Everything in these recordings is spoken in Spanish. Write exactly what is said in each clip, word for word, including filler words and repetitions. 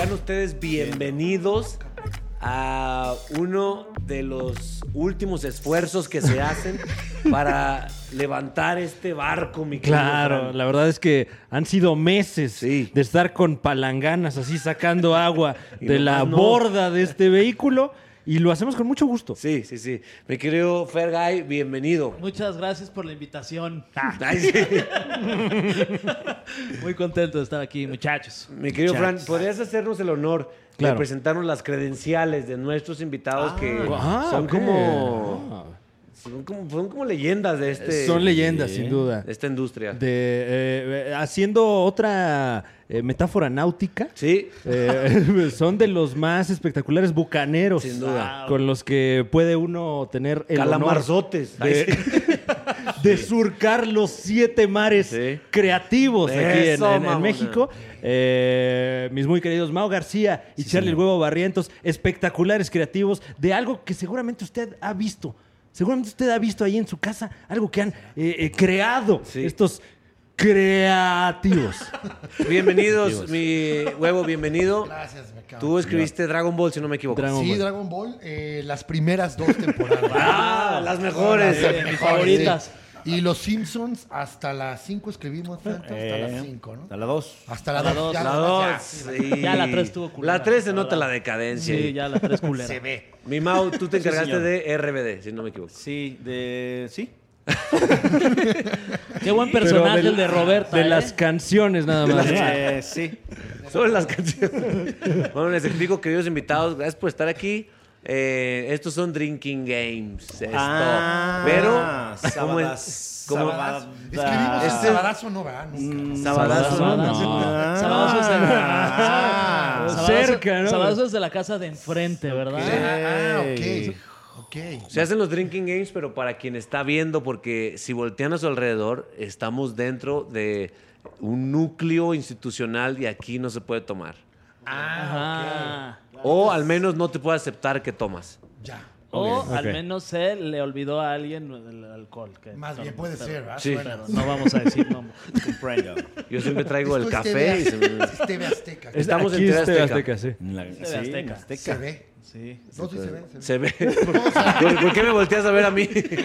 sean ustedes bienvenidos a uno de los últimos esfuerzos que se hacen para levantar este barco, mi querido Claro, Fran. la verdad es que han sido meses Sí. de estar con palanganas así sacando agua Y de la nomás no. borda de este vehículo y lo hacemos con mucho gusto. Sí, sí, sí. Mi querido Fergay, bienvenido. Muchas gracias por la invitación. Ay, sí. Muy contento de estar aquí, muchachos. Mi querido Fran, Muchachos. ¿podrías hacernos el honor Claro. de presentarnos las credenciales de nuestros invitados que Ah, son ok. como... Ah. Son como, son como leyendas de este... Son leyendas, Sí. sin duda. De esta industria. De, eh, eh, haciendo otra eh, metáfora náutica, Sí. eh, son de los más espectaculares bucaneros. Sin duda. Con los que puede uno tener el honor Calamarzotes. Ay, de, sí. de surcar los siete mares Sí. creativos aquí en, Eso, en- en mamona. México. Eh, mis muy queridos Mau García y Charlie el Huevo Barrientos, espectaculares creativos de algo que seguramente usted ha visto. Seguramente usted ha visto ahí en su casa algo que han eh, eh, creado Sí. estos creativos. Bienvenidos, mi huevo, bienvenido. Gracias, me acabo. Tú escribiste Dragon Ball, si no me equivoco. Dragon Sí, Ball. Dragon Ball, eh, las primeras dos temporadas. Ah, las mejores. Las mis mejores, favoritas. sí. Y los Simpsons hasta las cinco escribimos, Franco, hasta Eh, las cinco, ¿no? A la dos. Hasta la la dos. dos. ya La demás dos. ya. Sí. Ya la tres estuvo culera, La tres se la nota verdad. la decadencia. Sí, ya la tres culera. Se ve. Mi Mau, tú te Sí, encargaste señor. de R B D, si no me equivoco. Sí, de. Sí. Qué buen Pero personaje de- el de Roberta. De ¿eh? las canciones nada más. ¿no? Eh, sí. Sobre las canciones. Bueno, les explico, queridos invitados, gracias por estar aquí. Eh, estos son Drinking Games. Esto. Ah, Pero, como en- Sabadas- como- Sabadas- Escribimos Este- Sabadazo, no va, nunca. ¿no? Sabadazo. Sabadazo. Ah. Sabadazo es de Ah. Sabadazo- cerca, ¿no? Sabadazo es de la casa de enfrente, ¿verdad? Ah, Ey. ok. Ok. Se hacen los Drinking Games, pero para quien está viendo, porque si voltean a su alrededor, estamos dentro de un núcleo institucional y aquí no se puede tomar. Ajá. O al menos no te puede aceptar que tomas. Ya. O Ok. al menos se le olvidó a alguien el alcohol. que- Más bien puede pero- ser, ¿verdad? Sí. Suena. Pero no vamos a decir nombres. Comprendo. Yo siempre traigo el Esto es café y T V se me... Es T V Azteca. Estamos Aquí en T V es T V Azteca. Azteca, sí. La, T V Azteca. Se ve. Sí. No, sí se ve. Se ve. Se ve. ¿Por, por qué me volteas a ver a mí?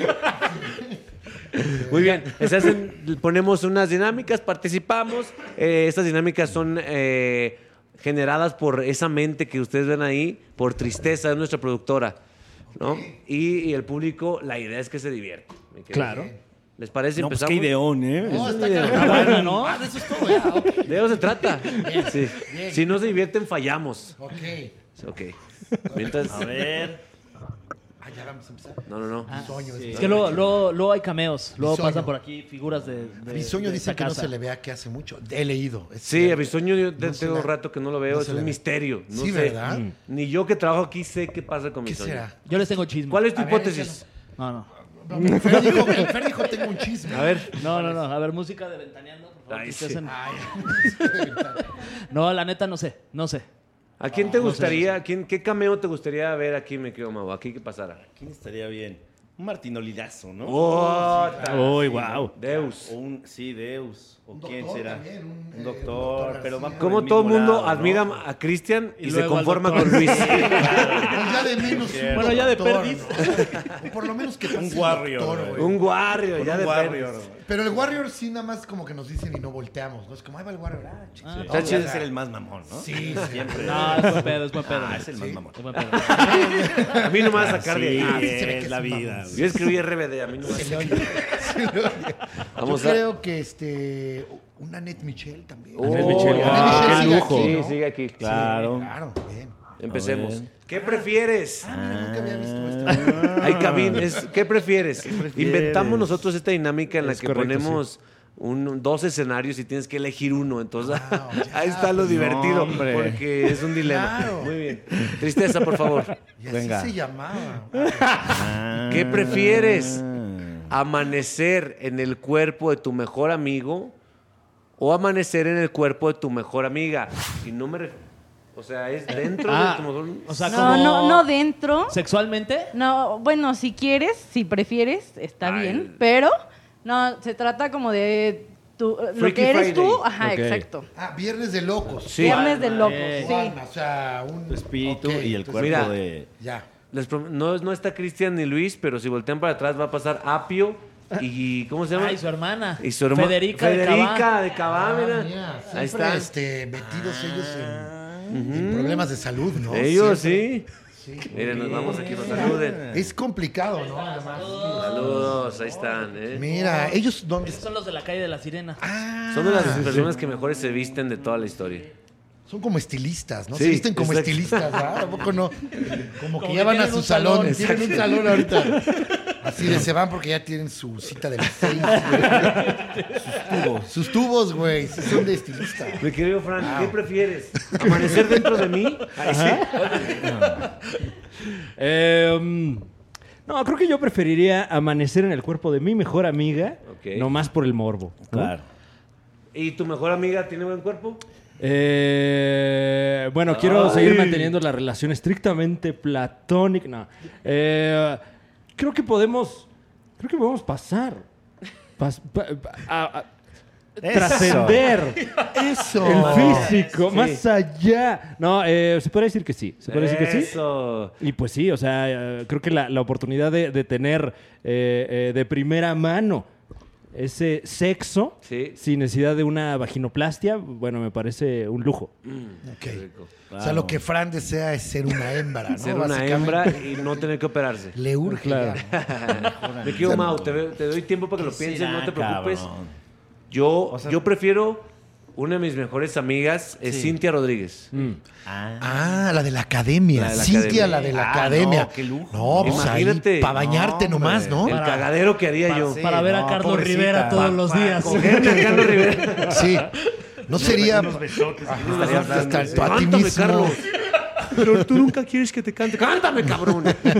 Muy bien. Se hacen, ponemos unas dinámicas, participamos. Eh, estas dinámicas son eh, generadas por esa mente que ustedes ven ahí, por Tristeza, es nuestra productora, ¿no? Y, y el público, la idea es que se divierta. mi querido. Claro. ¿Les parece? No, pues Empezamos. qué ideón, ¿eh? No, está idea. cabrón. Ah, bueno, ¿no? Ah, de eso es todo, ya. Ok. De eso se trata. Sí. bien. Si no se divierten, fallamos. Ok. Ok. Mientras... A ver. Ah, ya vamos a empezar. No, no, no. Bisoño. Es este. que luego, luego, luego hay cameos. Luego Bisoño. pasan por aquí figuras de. de Bisoño de dice esta que no casa. se le vea que hace mucho. He leído. es Sí, cierto. a Bisoño yo te- No se tengo la- un rato que no lo veo, no es se un la ve. misterio. No Sí, sé. ¿verdad? Mm. Ni yo que trabajo aquí sé qué pasa con ¿Qué Bisoño. será? Yo les tengo chisme. ¿Cuál es tu A ver, hipótesis? No, no. El Fer dijo, el Fer dijo, tengo un chisme. A ver. No, no, no. A ver, música de Ventaneando. Por favor, Ay, que sí. ustedes en- Ay, No, la neta no sé. No sé. ¿A quién te gustaría, quién, qué cameo te gustaría ver aquí, me quedo Mau? Aquí que pasara. ¿Quién estaría bien? Un martinolidazo, ¿no? Oh, Uy, wow. Deus. O un, sí, Deus. ¿O Un quién doctor será? también, un, un eh, doctor, un doctor pero va García. por Como el todo el mismo mundo lado, ¿no? admira a Cristian y, Y se luego al conforma doctor. con Luis. Pues ya de menos. un Bueno, ya de doctor, perdiz. ¿no? O por lo menos que pase el warrior, doctor, güey. güey. Un Warrior, Con ya un de warrior. perdiz. Pero el Warrior sí nada más como que nos dicen y no volteamos, ¿no? Es como, ahí va el Warrior. Ah, chicos. Ah, Está Está chido. chido ser el más mamón, ¿no? Sí, sí. Siempre. No, es buen pedo, es buen pedo. Ah, es el más Sí. mamón. Es buen pedo. A mí no me va a sacar de Sí, ahí. sí se ve que es es la un vida. mamón. güey. Yo escribí R B D, a mí no me va a Se le sacar. oye. Se le oye. Vamos Yo a- creo que este una Annette Michel también. Oh, Annette Michel. ya. Annette Michel Ah, sigue lujo. aquí, Sí, ¿no? sigue aquí. Claro. Claro, bien. Empecemos. A ver. ¿Qué prefieres? Ah, mira, nunca había visto esto. Ay, Cabín, es, ¿qué prefieres? prefieres? Inventamos nosotros esta dinámica en la Es que correcto, ponemos un- dos escenarios y tienes que elegir uno. Entonces, Wow, ya, ahí está lo pues, divertido, no, hombre. porque es un dilema. Claro. Muy bien. Tristeza, por favor. Y así Venga. se llamaba. Ah. ¿Qué prefieres? ¿Amanecer en el cuerpo de tu mejor amigo o amanecer en el cuerpo de tu mejor amiga? Y no me ref- O sea, es dentro Ah, de tu mejor... o sea, No, como no, no dentro. ¿Sexualmente? No, bueno, si quieres, si prefieres, está Ay. bien, pero no, se trata como de tú, lo Freaky que eres Friday. tú, ajá, Ok. exacto. Ah, Viernes de locos. Sí. Viernes de locos, Eh, Tu sí. alma, o sea, un... Tu espíritu ok, y el entonces, cuerpo mira. de... Ya. Les prom- no, no está Cristian ni Luis, pero si voltean para atrás va a pasar Apio y... ¿Cómo se llama? Ah, y su hermana. Y su herma- Federica, de Federica Cabá. de Cabá, Ah, mira. mira, Ahí siempre, está. este, metidos ellos en, en problemas de salud, ¿no? Ellos Siempre. sí. Miren, nos vamos aquí, nos saluden. Es complicado, ¿no? Además. Saludos, ahí están. ¿eh? Mira, ellos dónde Esos son los de la calle de la Sirena. Ah, Son de las personas que mejores se visten de toda la historia. son como estilistas, ¿no? Sí, Se visten como exacto. estilistas, ¿verdad? ¿A poco no? Como que Como ya que van a tienen su un salón, salón. tienen un salón ahorita. Así de se van porque ya tienen su cita de las seis, güey. Sus tubos. Sus tubos, güey. Sí son de estilista. Mi querido Frank, ¿qué prefieres? ¿Amanecer dentro de mí? Ay, sí. Eh, mm, no, creo que yo preferiría amanecer en el cuerpo de mi mejor amiga, Ok. no más por el morbo. ¿no? Claro. ¿Y tu mejor amiga tiene buen cuerpo? Eh, bueno, quiero Ay. seguir manteniendo la relación estrictamente platónica. No. Eh, creo que podemos. Creo que podemos pasar. Pas- pa- pa- a- a- Eso. trascender Eso. el físico, Sí. más allá. No, eh, se puede decir que sí. Se puede decir que sí. Eso. Y pues sí, o sea, eh, creo que la, la oportunidad de, de tener eh, eh, de primera mano ese sexo Sí. sin necesidad de una vaginoplastia, bueno, me parece un lujo. Ok. Qué rico. O sea, lo que Fran desea es ser una hembra, ¿no? Ser una Básicamente. hembra y no tener que operarse. Le urge Claro. ya. Me quiero, Mau, te, ve- te doy tiempo para que lo pienses, no te preocupes. Cabrón. Yo, O sea- yo prefiero, una de mis mejores amigas es Sí. Cintia Rodríguez. Mm. Ah. Ah, la de la academia. La de la Cintia, academia. la de la Ah, academia. no, qué lujo. No, pues Imagínate. ahí, para bañarte No, nomás, ¿no? El cagadero que haría yo. Sí, Para ver a no, Carlos pobrecita. Rivera todos Pa- los pa- días. Cogerme a Carlos Rivera. Sí. No sería... Unos besotes. Ajá, Estaría hasta hablando, el- sí. tú a ti Cántame, mismo. Carlos. Pero tú nunca quieres que te cante. ¡Cántame, cabrón!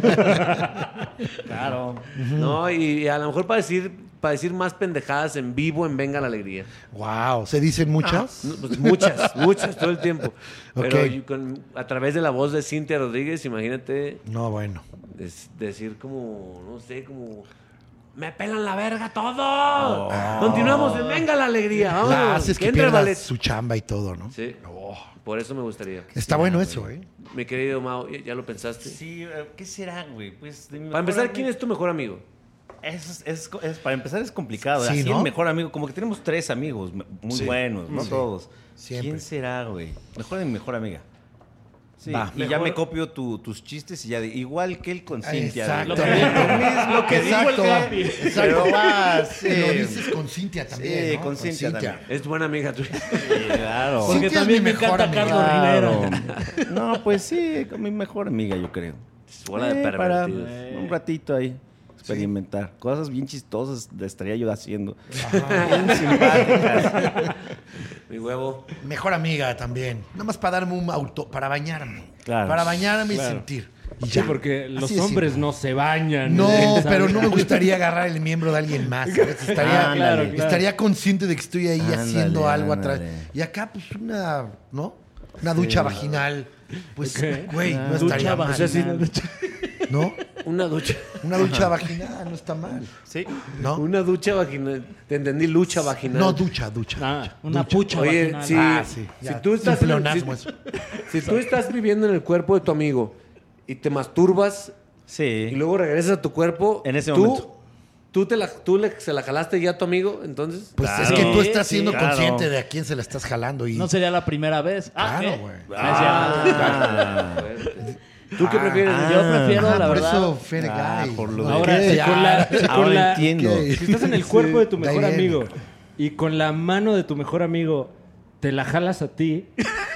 Claro. No, y a lo mejor para decir, para decir más pendejadas en vivo en Venga la Alegría. Wow. ¿Se dicen muchas? No, pues muchas, muchas, todo el tiempo. Pero Ok. yo con- a través de la voz de Cintia Rodríguez, imagínate No, bueno. des- decir como, no sé, como... ¡Me pelan la verga todo! Continuamos en Venga la Alegría. Vámonos. La haces que entre el pierdas ballet. su chamba y todo, ¿no? Sí, por eso me gustaría. Está bueno eso, ¿eh? Mi querido Mao, ¿ya, ya lo pensaste? Sí, eh, ¿qué será, güey? Pues de mi Para mejor empezar, amigo- ¿quién es tu mejor amigo? Es, es- es- es- para empezar es complicado. Sí, Así ¿no? el mejor amigo, como que tenemos tres amigos m- muy Sí. buenos, no Sí. todos. Siempre. ¿Quién será, güey? Mejor de mi mejor amiga. Sí, Va. y ya Mejor- me copio tu- tus chistes y ya de, igual que él con Cintia. Exacto. Lo que, lo mismo que dijo el Exacto. Capi. Exacto. Pero va, sí. Lo dices con Cintia también, Sí, ¿no? con Cintia también. Es tu buena amiga tuya. Sí, claro. Sí. Porque Cintia es también mi me mejor encanta amiga. Carlos Claro. Rivera. No, pues sí, con mi mejor amiga, yo creo. Bola de Eh, para pervertidos. un ratito ahí. Experimentar. Cosas bien chistosas le estaría yo haciendo. Bien simpáticas. Mi huevo. Mejor amiga también. Nada más para darme un auto, para bañarme. Claro. Para bañarme Claro. y sentir. Y Sí, ya. porque los Así de hombres simple. no se bañan. No, ¿eh? pero ¿Sabes? no me gustaría agarrar el miembro de alguien más. ¿sabes? Estaría, Ah, claro, claro. estaría consciente de que estoy ahí Ándale, haciendo algo atrás. ándale. Y acá, pues, una, ¿no? Una ducha vaginal. Pues, Ok. güey, Ah, no ducha estaría mal. vaginal. ¿No? Una ducha. Una ducha vaginal no está mal. Sí. ¿No? Una ducha vaginal. Te entendí, lucha vaginal. No, ducha, ducha. Ah, Una pucha Oye, vaginal. sí. Ah, sí. Si ya. tú estás Un en el- pleonasmo si- eso. Si tú estás viviendo en el cuerpo de tu amigo y te masturbas Sí. y luego regresas a tu cuerpo, En ese tú, momento. ¿Tú, te la, tú le, se la jalaste ya a tu amigo, entonces? Pues Claro. es que tú estás Sí, siendo claro. consciente de a quién se la estás jalando. Y... No sería la primera vez. Ah, Claro, ¿qué? güey. Ah, es Ah. ¿Tú qué prefieres? ah. Yo prefiero, Ah, la por verdad. eso, Fer Ah, Gay. por lo de- ahora, Ok, si ya. con la, si con Ahora la- entiendo. ok. si estás en el cuerpo de tu Da mejor bien. amigo y con la mano de tu mejor amigo te la jalas a ti,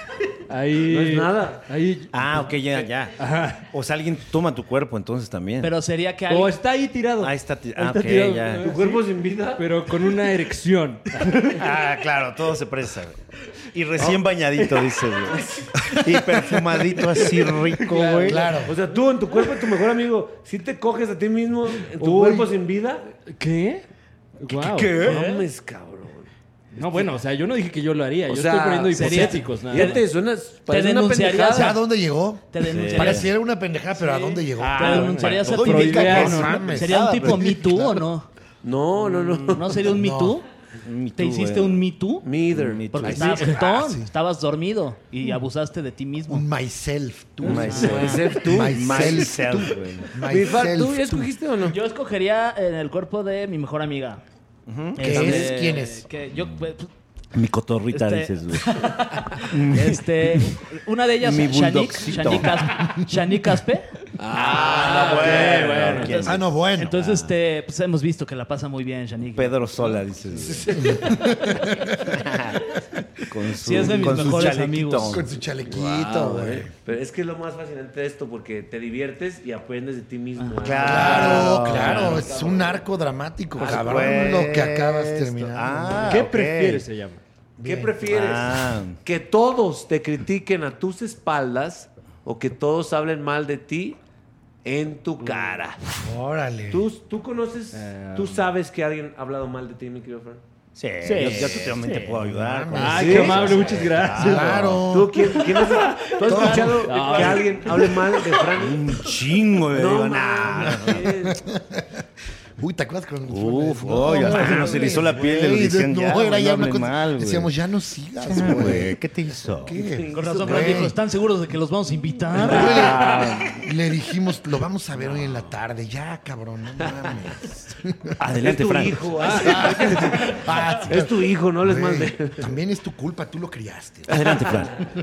ahí... No es nada. Ahí... Ah, ok, ya, ya. Ajá. O sea, alguien toma tu cuerpo entonces también. Pero sería que O alguien... está ahí tirado. Ahí está ti- Ahí ah, está ok, tirado. ya. ¿Tu cuerpo sin vida? Pero con una erección. Ah, claro, todo se presa, güey. Y recién bañadito, dices, güey. Y perfumadito así rico, güey. Claro. O sea, tú en tu cuerpo de tu mejor amigo, ¿sí te coges a ti mismo en tu Uy. cuerpo sin vida? ¿Qué? Guau. No mames, cabrón. No, bueno, o sea, yo no dije que yo lo haría. O yo sea, estoy poniendo sería- hipotéticos. nada Fíjate, más. suena, parece una denunciarías ¿Ya a pendejada. dónde llegó? Te denunciarías. Pareciera una pendejada, pero ¿a dónde llegó? Te Ah, denunciarías bueno, a ti todo indica que mismo. no mames. ¿Sería un Ah, tipo pero- Me Too o no? No, no, no. ¿No sería un Me No. Too? Me ¿Te Too, hiciste güey. un Me Too? Me either. Me Too. Porque Ay, estabas sí. jetón, Ah, sí. estabas dormido y abusaste de ti mismo. Un myself, tú. Myself. Myself, tú. Myself, Myself, tú. güey. Mi Far, ¿tú ya Myself, tú. escogiste o no? Yo escogería en el cuerpo de mi mejor amiga. ¿Qué Este, es? ¿Quién es? Que yo, pues, Mi cotorrita, Este- dices, güey. este, una de ellas, Mi Shanique, bulldogcito. Shanique Aspe. Shanique Aspe. Ah, bueno, bueno. ¿Quién? Ah, no, bueno. Entonces, este, pues hemos visto que la pasa muy bien, Shanique. Pedro Sola, dices, güey. Con su, Sí, es de mis con sus mejores chalequitos. amigos. Con su chalequito, Wow, güey. güey. Pero es que es lo más fascinante de esto porque te diviertes y aprendes de ti mismo. ¿eh? Claro, Claro, claro. Es un arco dramático, Por cabrón, supuesto. lo que acabas terminando. Ah, ¿Qué ok. prefieres se llama? ¿Qué Bien. prefieres? Ah. ¿Que todos te critiquen a tus espaldas o que todos hablen mal de ti en tu cara? Órale. ¿Tú, tú conoces, Eh, tú sabes que alguien ha hablado mal de ti, mi querido Fran? Sí, Sí, yo, yo totalmente sí. puedo ayudar. No con- mames. Ay, ¿Sí? qué amable, muchas gracias. Claro. ¿Tú, quién, quién es- ¿tú has escuchado No. que alguien hable mal de Fran? Un chingo, güey. No, Digo, mames. nah. Uy, ¿te acuerdas con Uf, oye, hasta se nos erizó la piel, le güey, decían, no, ya, era güey, ya no una hable cosa- mal, güey. Decíamos, ya no sigas, Sí, güey. güey, ¿qué te hizo? ¿Qué? Con razón, Güey. Fran dijo, ¿están seguros de que los vamos a invitar? Güey, le dijimos, lo vamos a ver hoy en la tarde. Ya, cabrón, no mames. Adelante, Es tu Fran. hijo. ah. Ah, sí, Es tu hijo, no les güey, mande. También es tu culpa, tú lo criaste. Adelante, Fran.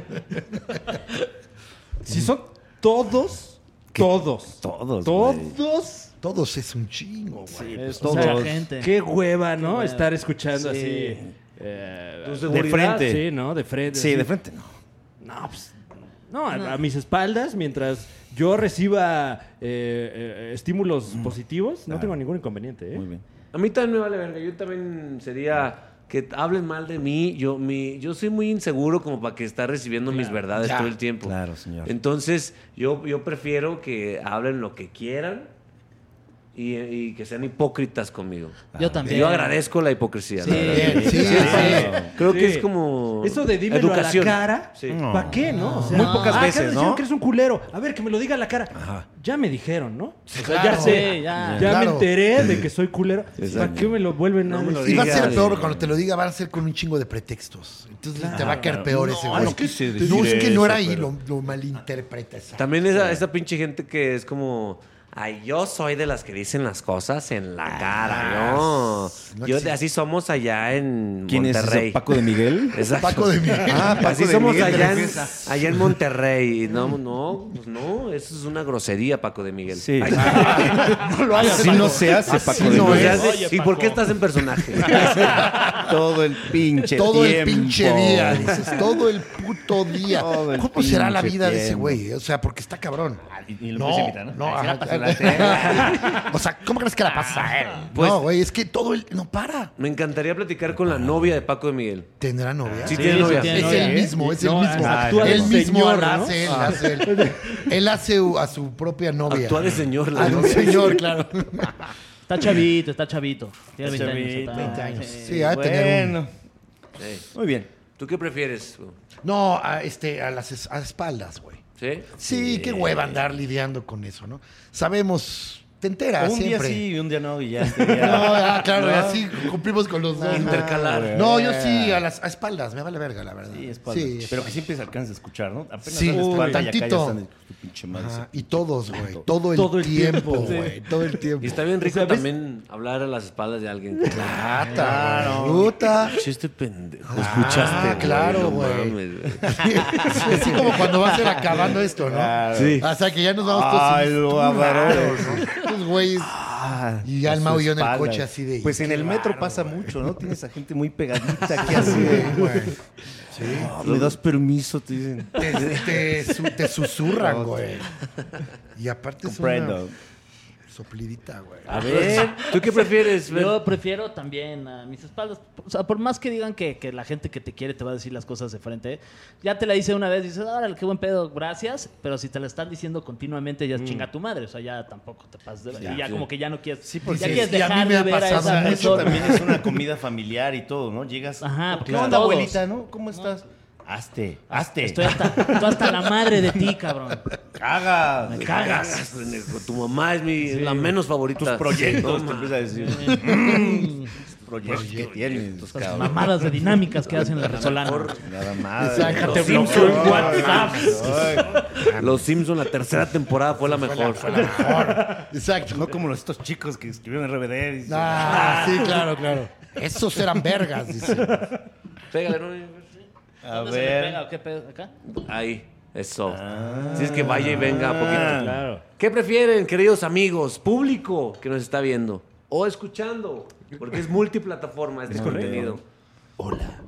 Si son todos, todos, Todos, güey. todos, Todos es un chingo, güey. Es todos. mucha gente. Qué hueva, ¿no? hueva. Estar escuchando Sí. así. eh, Tu De seguridad. frente. Sí, ¿no? De frente. Sí, así. de frente no. No, pues. No, a, a mis espaldas, mientras yo reciba eh, eh, estímulos positivos, no Claro. tengo ningún inconveniente, ¿eh? Muy bien. A mí también me vale verga. Yo también sería que hablen mal de mí. Yo, mi, yo soy muy inseguro como para que estar recibiendo mis verdades Ya. todo el tiempo. Claro, señor. Entonces, yo, yo prefiero que hablen lo que quieran y, y que sean hipócritas conmigo. Yo también. Yo agradezco la hipocresía. Sí. la verdad. Bien, sí, Sí, sí. Creo que Sí. es como Eso de dímelo educación. a la cara, Sí. No. ¿para qué, no? O sea, Muy pocas ah, veces, acá decían ¿no? que eres un culero. A ver, que me lo diga a la cara. Ajá. Ya me dijeron, ¿no? O sea, claro. ya sé, Sí, ya. ya Claro. me enteré de que soy culero. Exacto. ¿Para qué me lo vuelven a No me lo decir? Y va a ser digas. peor cuando te lo diga, va a ser con un chingo de pretextos. Entonces te va a caer peor ese güey. no quise decir No, es que no eso, era ahí, pero- lo, lo malinterpretas. También esa, esa pinche gente que es como... Ay, yo soy de las que dicen las cosas en la cara. No, no yo de, existe. así somos allá en ¿Quién es Monterrey. ese? ¿Paco de Miguel? Exacto. Paco de Miguel. Ah, Paco Así de somos Miguel, allá en, regresa. allá en Monterrey. Y No, no, pues no, eso es una grosería, Paco de Miguel. Sí. Ay, No lo hagas, Así Paco. no se hace, Así Paco de no ¿cómo Miguel. se es. hace? Oye, ¿Y por qué Paco. estás en personaje? Todo el pinche Todo el tiempo. pinche día, dices, todo el puto día. Todo el ¿Cómo será la pinche vida de ese tiempo. güey? O sea, porque está cabrón. Y, y lo No, empieza a imitar, ¿no? no, Ay, ajá. será apasionante. O sea, ¿cómo crees que la pasa a él? Pues- no, güey, es que todo el... No para. Me encantaría platicar con la novia de Paco de Miguel. ¿Tendrá novia? Sí, Sí, tiene sí novia. tiene Es novia. el mismo, es el No, mismo. actúa él de mismo señor, la ¿no? hace, él, hace él. Él hace a su propia novia. Actúa de señor. la A un novia. señor, claro. Está chavito, está chavito. Tiene Está veinte años. chavito, está- veinte años. sí. Sí, ha de tener un... Bueno. Ey, Muy bien. ¿Tú qué prefieres? No, a, este, a las es- a espaldas, güey. ¿Sí? Sí, qué hueva andar lidiando con eso, ¿no? Sabemos, te enteras un siempre. día sí y un día no y ya. No, ah, claro, ¿No? así cumplimos con los dos. Intercalar. Ajá. No, yo sí, a las a espaldas, me vale verga, la verdad. Sí, espalda. Sí, Pero que siempre se alcanza a escuchar, ¿no? Apenas Sí, dan la espalda y acá ya tantito. están de tu pinche madre. Ajá, y todos, güey. Todo el Todo el tiempo, tiempo, güey. Todo el tiempo. Y está bien rico O sea, ¿ves? también hablar a las espaldas de alguien. Plata, güey. Puta. Chiste pendejo. Escuchaste. güey, claro, no güey. mames, güey. Sí, así como cuando va a ser acabando esto, ¿no? Claro. Sí. O sea, que ya nos vamos todos Ay, sin- lo tú agarró. raro, ¿no? Estos güeyes. Ah, Y ya a el su Mau y yo en el espalda. coche así de, Pues en qué el metro bárbaro, pasa güey. mucho, ¿no? Tienes a gente muy pegadita aquí Sí, así de... güey. Sí. "Ah, ¿Me das permiso? Te dicen. Te, te, su- te susurran, güey. Y aparte es Comprendo. una soplidita, güey. A ver, ¿tú qué prefieres? Fer? Yo prefiero también a mis espaldas. O sea, por más que digan que, que la gente que te quiere te va a decir las cosas de frente, ya te la hice una vez y dices, órale, qué buen pedo, gracias. Pero si te la están diciendo continuamente, ya es chinga tu madre. O sea, ya tampoco te pases de Ya, Y ya sí. como que ya no quieres. Sí, porque ya sí, quieres y a mí dejar me de ha ver a pasado esa mucho Eso persona. también es una comida familiar y todo, ¿no? Llegas... Ajá, ¿Qué claro. onda, Todos. abuelita, no? ¿Cómo estás? Hazte, hazte. Estoy hasta, estoy hasta la madre de ti, cabrón. Caga. Me Cagas, cagas. pendejo. Tu mamá es mi, la menos favorita. Tus proyectos, No, te ma. empieza a decir. proyectos que tienes. Estas mamadas de dinámicas que hacen la resolana. Nada más. Exacto. Los Bloqueó Simpson, en WhatsApp. Los Simpson, la tercera temporada fue la mejor. Fue la mejor. Exacto. No como los- estos chicos que escribieron R B D. Dice, Ah, sí, claro, claro. Esos eran vergas, dice. Pégale, ¿no? a ¿Dónde se le pega ver. o qué pedo? ¿Acá? Ahí, eso. Si es que vaya y venga un poquito. Claro. ¿Qué prefieren, queridos amigos, público que nos está viendo o escuchando? Porque es multiplataforma este contenido. Hola.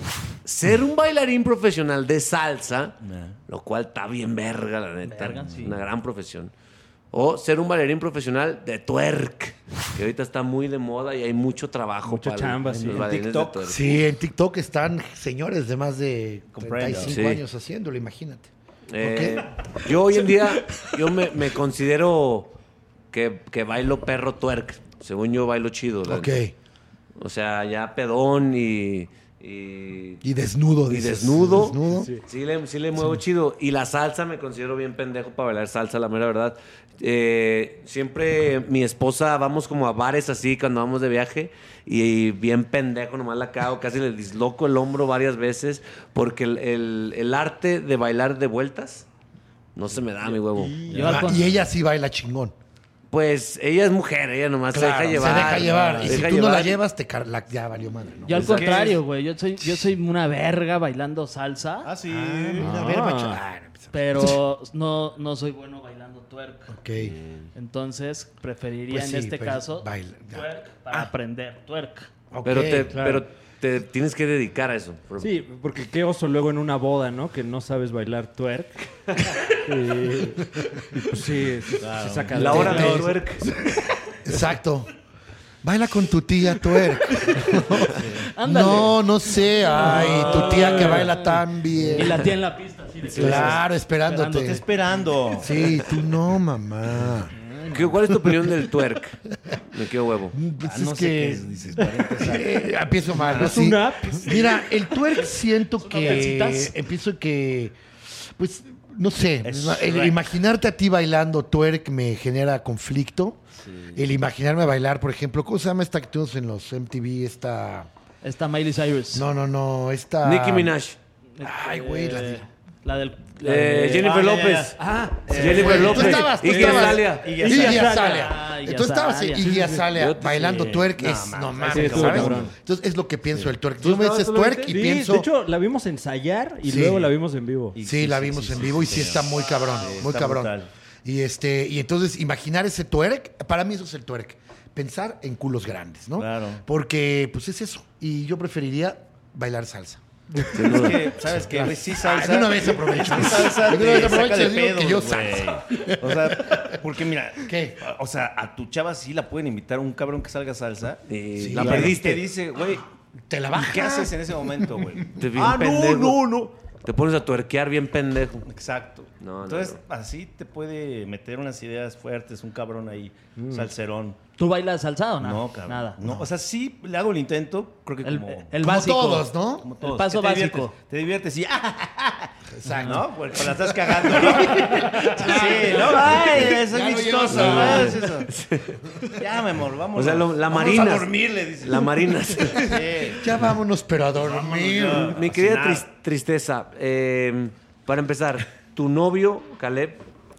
Ser un bailarín profesional de salsa, lo cual está bien verga, la neta. Verga, sí. Una gran profesión. O ser un bailarín profesional de twerk, que ahorita está muy de moda y hay mucho trabajo Mucha para chamba, los sí. En bailarines TikTok. de twerk. Sí, en TikTok están señores de más de Comprendo. treinta y cinco Sí. años haciéndolo, imagínate. Eh, yo hoy en día, yo me, me considero que, que bailo perro twerk. Según yo, bailo chido. la Ok. neta. O sea, ya pedón y... Y, Y desnudo, y dices. desnudo. Desnudo. Sí, sí le, sí le muevo chido. Y la salsa me considero bien pendejo para bailar salsa, la mera verdad. Eh, siempre mi esposa, vamos como a bares así cuando vamos de viaje y bien pendejo, nomás la cago, casi le disloco el hombro varias veces porque el, el- el arte de bailar de vueltas no se me da, mi huevo. Yo al Ah, con- y ella sí baila chingón. Pues ella es mujer, ella nomás Claro, se deja llevar. Se deja llevar. Y se si deja tú no la llevar. llevas, te car- la, ya valió madre, ¿no? Yo al Es que contrario, güey. Yo soy, yo soy una verga bailando salsa, Ah, sí. A ver, macho. Ah, no, pues, pero no, no soy bueno bailando twerk. ok. Entonces, preferiría Pues en sí, este pero caso baila- ya. twerk para aprender twerk. Ok, Pero, te, claro. pero te tienes que dedicar a eso. Sí, porque qué oso luego en una boda, ¿no? Que no sabes bailar twerk. y, y pues sí, sí, se saca La de- hora de- del twerk. Exacto. Baila con tu tía twerk. Ándale. No, no sé. Ay, tu tía que baila tan Y bien. la tía en la pista, así de que- Claro, Está esperándote. esperando. Sí, tú no, mamá. ¿Qué- ¿Cuál es tu opinión del twerk? Me quedo huevo. Pues Ah, es no sé que... qué es, dices, para empezar. Eh, empiezo mal, ¿no? ¿Es Sí. una app? Mira, el twerk siento ¿Son que... novedcitas? Empiezo que... Pues, no sé. Es El Shrek. imaginarte a ti bailando twerk me genera conflicto. El imaginarme bailar, por ejemplo... ¿Cómo se llama esta que tuvimos en los M T V? Esta... Está Miley Cyrus. No, no, no. Esta... Nicki Minaj. Ay, güey, la de- Eh, La del... la Eh, de- Jennifer Ah, ya, López. ya. Ah, Jennifer Güey, López. Tú estabas, tú Iggy estabas. Azalea. Iggy Iggy Azalea. Azalea. Ah, Iggy Tú estabas Azalea. Iggy Azalea Yo te- bailando sí. twerk. No, es, mames, no sí, mames, estuvo ¿sabes? cabrón. Entonces es lo que pienso del twerk. ¿Tú Tú me estabas, dices tú lo twerk viste? y Sí, pienso... de hecho, la vimos ensayar y Sí. luego la vimos en vivo. Y- Sí, la vimos en vivo y sí está muy cabrón, Sí, muy está cabrón. brutal. Y este, y entonces imaginar ese twerk, para mí eso es el twerk. Pensar en culos grandes, ¿no? Claro. Porque pues es eso. Y yo preferiría bailar salsa. Es que, ¿sabes qué? güey? Sí, salsa. De una vez aprovecho. Es que salsa De una vez te aprovecho saca y de digo pedos, que yo güey. O sea, porque mira, ¿Qué? o sea, a tu chava sí la pueden invitar un cabrón que salga salsa. Y Sí, la claro. perdiste. Te dice, güey, Te la ¿y baja. ¿qué haces en ese momento, güey? Te bien Ah, no, pendejo. no, no. Te pones a tuerquear bien pendejo. Exacto. No, no, Entonces, no. así te puede meter unas ideas fuertes, un cabrón ahí, salserón. ¿Tú bailas salsa o no? No, cabrón. Nada. No, o sea, sí le hago el intento, creo que El, como... el Como básico. todos, ¿no? como todos. el paso Que te básico. diviertes, te diviertes y... Exacto. ¿No? Porque la estás cagando, ¿no? Sí, ¿no? Ay, soy Ya lo chistoso. llevas ¿no? Es eso. Ya, mi amor, vamos. O sea, lo- la vamos marinas. a dormir, le dices. La Marinas. Sí. Ya vámonos, pero a dormir. Vámonos ya. Mi querida cenar. tris- tristeza, eh, para empezar, ¿tu novio, Caleb,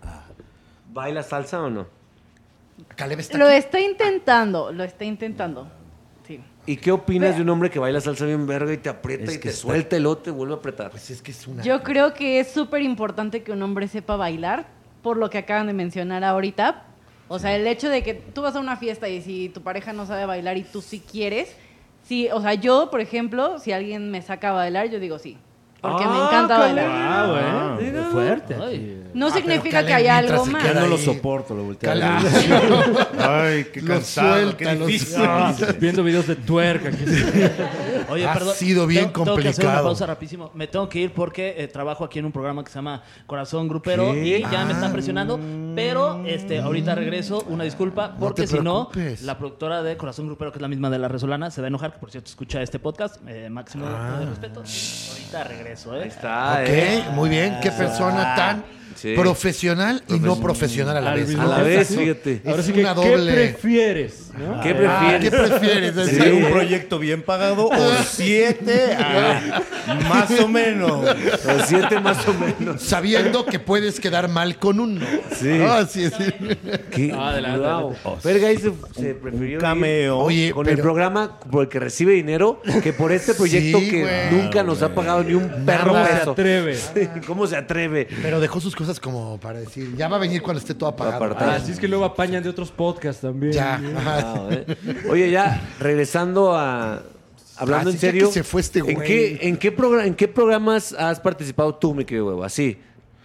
baila salsa o no? Caleb está Lo aquí. está intentando, lo está intentando. Sí. ¿Y qué opinas de un hombre que baila salsa bien verga y te aprieta Es y que te está- suelta el otro y vuelve a apretar? Pues es que es una... Yo creo que es súper importante que un hombre sepa bailar, por lo que acaban de mencionar ahorita. O sea, el hecho de que tú vas a una fiesta y si tu pareja no sabe bailar y tú sí quieres, sí, o sea, yo, por ejemplo, si alguien me saca a bailar, yo digo sí. Porque me Ah, encanta Caleb. bailar. Ah, güey. Qué fuerte. Ay. No Ah, significa pero que haya Caleb algo mientras se más. queda Ya no lo ahí. soporto, lo volteo. a ver. Caleb. Ay, qué Lo cansado, suelta, qué lo difícil. suelta. Viendo videos de twerk aquí. Oye, Ha perdón. sido bien tengo, Tengo que hacer una complicado. pausa rapidísimo. Me tengo que ir porque eh, trabajo aquí en un programa que se llama Corazón Grupero ¿Qué? y ya me están Ah. presionando. Pero este, ahorita regreso. Una disculpa porque te si no, preocupes. la productora de Corazón Grupero, que es la misma de La Resolana, se va a enojar. Que por cierto, escucha este podcast. Eh, máximo Ah. eh, respeto. Ahorita regreso, ¿eh? Ahí está, Ok, eh. muy bien. Qué persona tan Sí. profesional y no profesional a la Al vez. mismo A la ¿no? vez, tiempo. fíjate. Ahora Es sí que, una ¿qué doble- prefieres? ¿no? ¿Qué Ah, ¿Qué prefieres? prefieres? ¿Ser un proyecto bien pagado o siete? Ah, más o menos. O siete más o menos. Sabiendo que puedes quedar mal con uno. Sí. Ah, sí, sí. ¿Qué? Ah, adelante, Wow. adelante. Verga, ahí se, se prefirió ir Cameo. Oye, con pero- el programa por el que recibe dinero que por este proyecto Sí, que güey. nunca nos ha pagado ni un perro ¿Cómo se peso. atreve? Sí, ¿Cómo se atreve? Pero dejó sus cosas como para decir, ya va a venir cuando esté todo apagado. Apartado. Ah, así es que luego apañan de otros podcasts también. Ya. ¿no? Ajá. Wow, eh. Oye, ya regresando a hablando Ah, en sí, ya serio, que se fue este ¿en güey. qué en qué progra- en qué programas has participado tú, mi querido huevo? Así,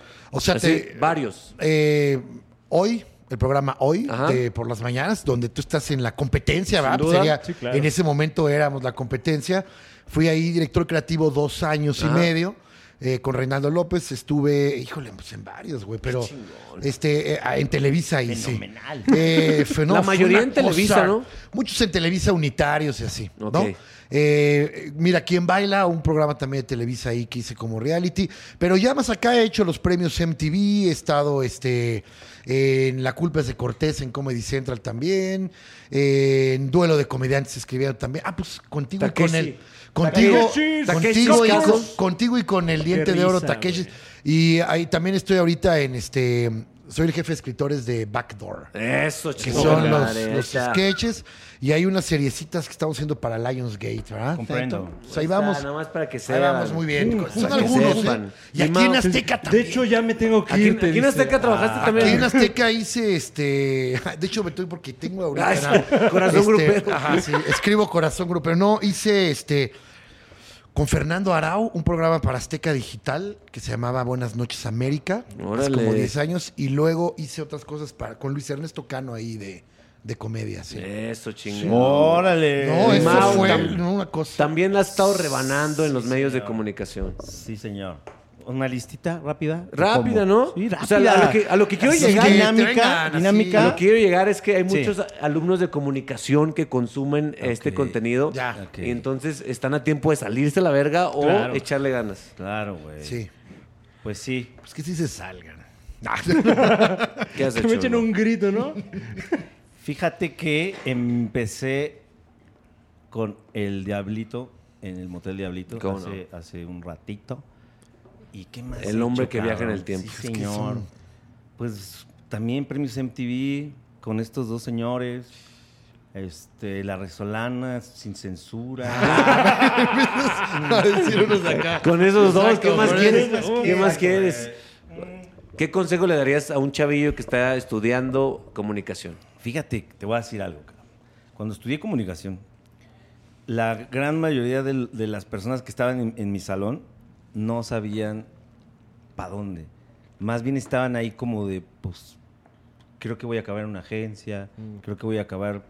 O sea, así, te, varios. eh, hoy, el programa Hoy, Ajá. de por las mañanas, donde tú estás en la competencia, ¿verdad? duda. Sería- Sí, claro. En ese momento éramos la competencia. Fui ahí director creativo dos años Ajá. y medio. eh, con Reinaldo López estuve, híjole, pues en varios, güey, pero este eh, en Televisa ahí Fenomenal. sí. Eh, fue- no, La fue mayoría una en Televisa, cosa- ¿no? Muchos en Televisa unitarios y así, Ok. ¿no? Eh, mira, ¿Quién baila? Un programa también de Televisa ahí que hice como reality. Pero ya más acá he hecho los premios M T V, he estado este, en La culpa es de Cortés en Comedy Central también, eh, en Duelo de Comediantes escribieron también. Ah, pues contigo y con Takeshi. el... Contigo, Takeshi. contigo, y Takeshi. con, contigo y con el Diente Qué de Oro risa, Takeshi. güey. Y ahí también estoy ahorita en este... Soy el jefe de escritores de Backdoor. Eso, Que chingón. son los, Madre, los está. sketches. Y hay unas seriecitas que estamos haciendo para Lionsgate, ¿verdad? Comprendo. Pues ahí vamos. Está, nada más para que Ahí sepan. vamos muy bien. Son para que algunos, sepan. ¿eh? Y Y aquí Mao, en Azteca De también. hecho, ya me tengo que Aquí, ir. te aquí en dice. Azteca trabajaste también. Aquí en Azteca hice este. De hecho, me estoy porque tengo ahorita. Ay, ¿no? Corazón Este, Grupero. Ajá, sí. Escribo Corazón Grupero. No, hice este. Con Fernando Arau, un programa para Azteca Digital que se llamaba Buenas Noches América. Hace Órale. como diez años. Y luego hice otras cosas para, con Luis Ernesto Cano ahí de, de comedia. Sí. Eso, chingón. Órale. No, eso Mau, fue tam- no, una cosa. También la has estado rebanando en los medios de comunicación. Sí, señor. Una listita rápida. Rápida, ¿Cómo? ¿no? Sí, O rápida. sea, a lo que, a lo que quiero Así llegar... que dinámica, tengan dinámica. A lo que quiero llegar es que hay Sí. muchos alumnos de comunicación que consumen este contenido. Ya. Ok. Y entonces están a tiempo de salirse a la verga o Claro. echarle ganas. Claro, güey. Sí. Pues sí. Pues que sí se salgan. ¿Qué has Que hecho? me echen no? un grito, ¿no? Fíjate que empecé con el Diablito en el Motel Diablito ¿Cómo hace, hace un ratito. ¿Y qué más? El he hombre hecho, que viaja en cabrón? el tiempo. Sí, Es que señor. son- Pues también premios M T V con estos dos señores. Este, La Resolana, Sin Censura. A decir unos de acá. Con esos dos, Exacto, ¿qué más con quieres? esos, ¿Qué más exacto, quieres? ¿Qué consejo le darías a un chavillo que está estudiando comunicación? Fíjate, te voy a decir algo, cabrón. Cuando estudié comunicación, la gran mayoría del- de, las personas que estaban en, en mi salón no sabían para dónde. Más bien estaban ahí como de, pues, creo que voy a acabar en una agencia, creo que voy a acabar,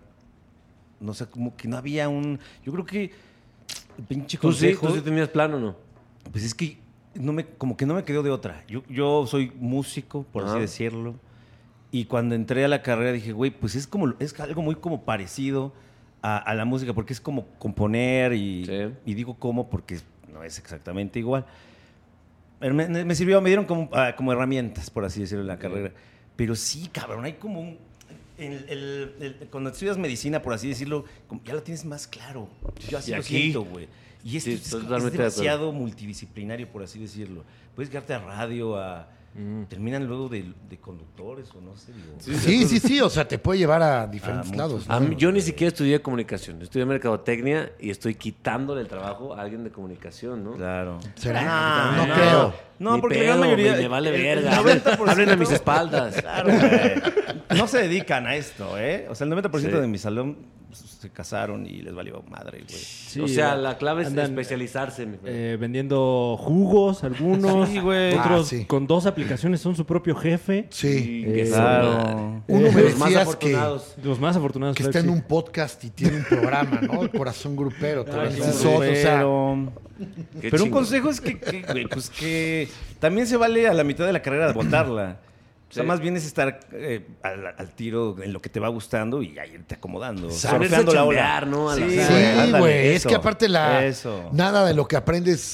no sé, como que no había un... Yo creo que el pinche ¿Tú sí? consejo... ¿Tú sí tenías plano o no? Pues es que no me, como que no me quedó de otra. Yo, yo soy músico, por Ajá. así decirlo. Y cuando entré a la carrera dije, güey, pues es como es algo muy como parecido a, a la música, porque es como componer y, Sí. y digo cómo porque no es exactamente igual. Pero me, me sirvió, me dieron como, ah, como herramientas, por así decirlo, en la carrera. Pero sí, cabrón, hay como un... el- el- el- cuando estudias medicina, por así decirlo, como ya lo tienes más claro. Yo así Y lo aquí- siento, güey. Y esto Sí, es, estoy es totalmente de acuerdo. demasiado multidisciplinario, por así decirlo. Puedes quedarte a radio, a... Terminan luego de, de conductores o no sé, digo. Sí, sí, sí. O sea, te puede llevar a diferentes Ah, lados. muchos. ¿no? A mí- yo ni siquiera estudié comunicación. Estudié mercadotecnia y estoy quitándole el trabajo a alguien de comunicación, ¿no? Claro. ¿Será? Ah, no, creo. No, Ni porque pedo, la gran mayoría... güey, me vale el- el verga. noventa por ciento Hablen a mis espaldas. Claro, güey. No se dedican a esto, ¿eh? O sea, el noventa por ciento Sí. de mi salón se casaron y les valió madre, güey. Sí, o sea, la clave es andan, especializarse. mi Fer. eh, vendiendo jugos, algunos. Sí, güey. Otros Ah, sí. con dos aplicaciones son su propio jefe. Sí. Que Eh, son, Claro. Uno Eh, me los más decías que, afortunados. Los más afortunados. que claro está en que un sí. podcast y tiene un programa, ¿no? El Corazón Grupero. Todo Ah, eso. claro. Sí, son, o sea, Pero, Qué pero un chingón. consejo es que, que, güey, pues que también se vale a la mitad de la carrera de botarla. O sea, Sí. más bien es estar eh, al, al tiro en lo que te va gustando y ahí irte acomodando. Ponerse surfeando a la ola. chambear, ¿no? A la- Sí, Sí, Sí, ándale, güey. Es eso, que aparte la Eso. nada de lo que aprendes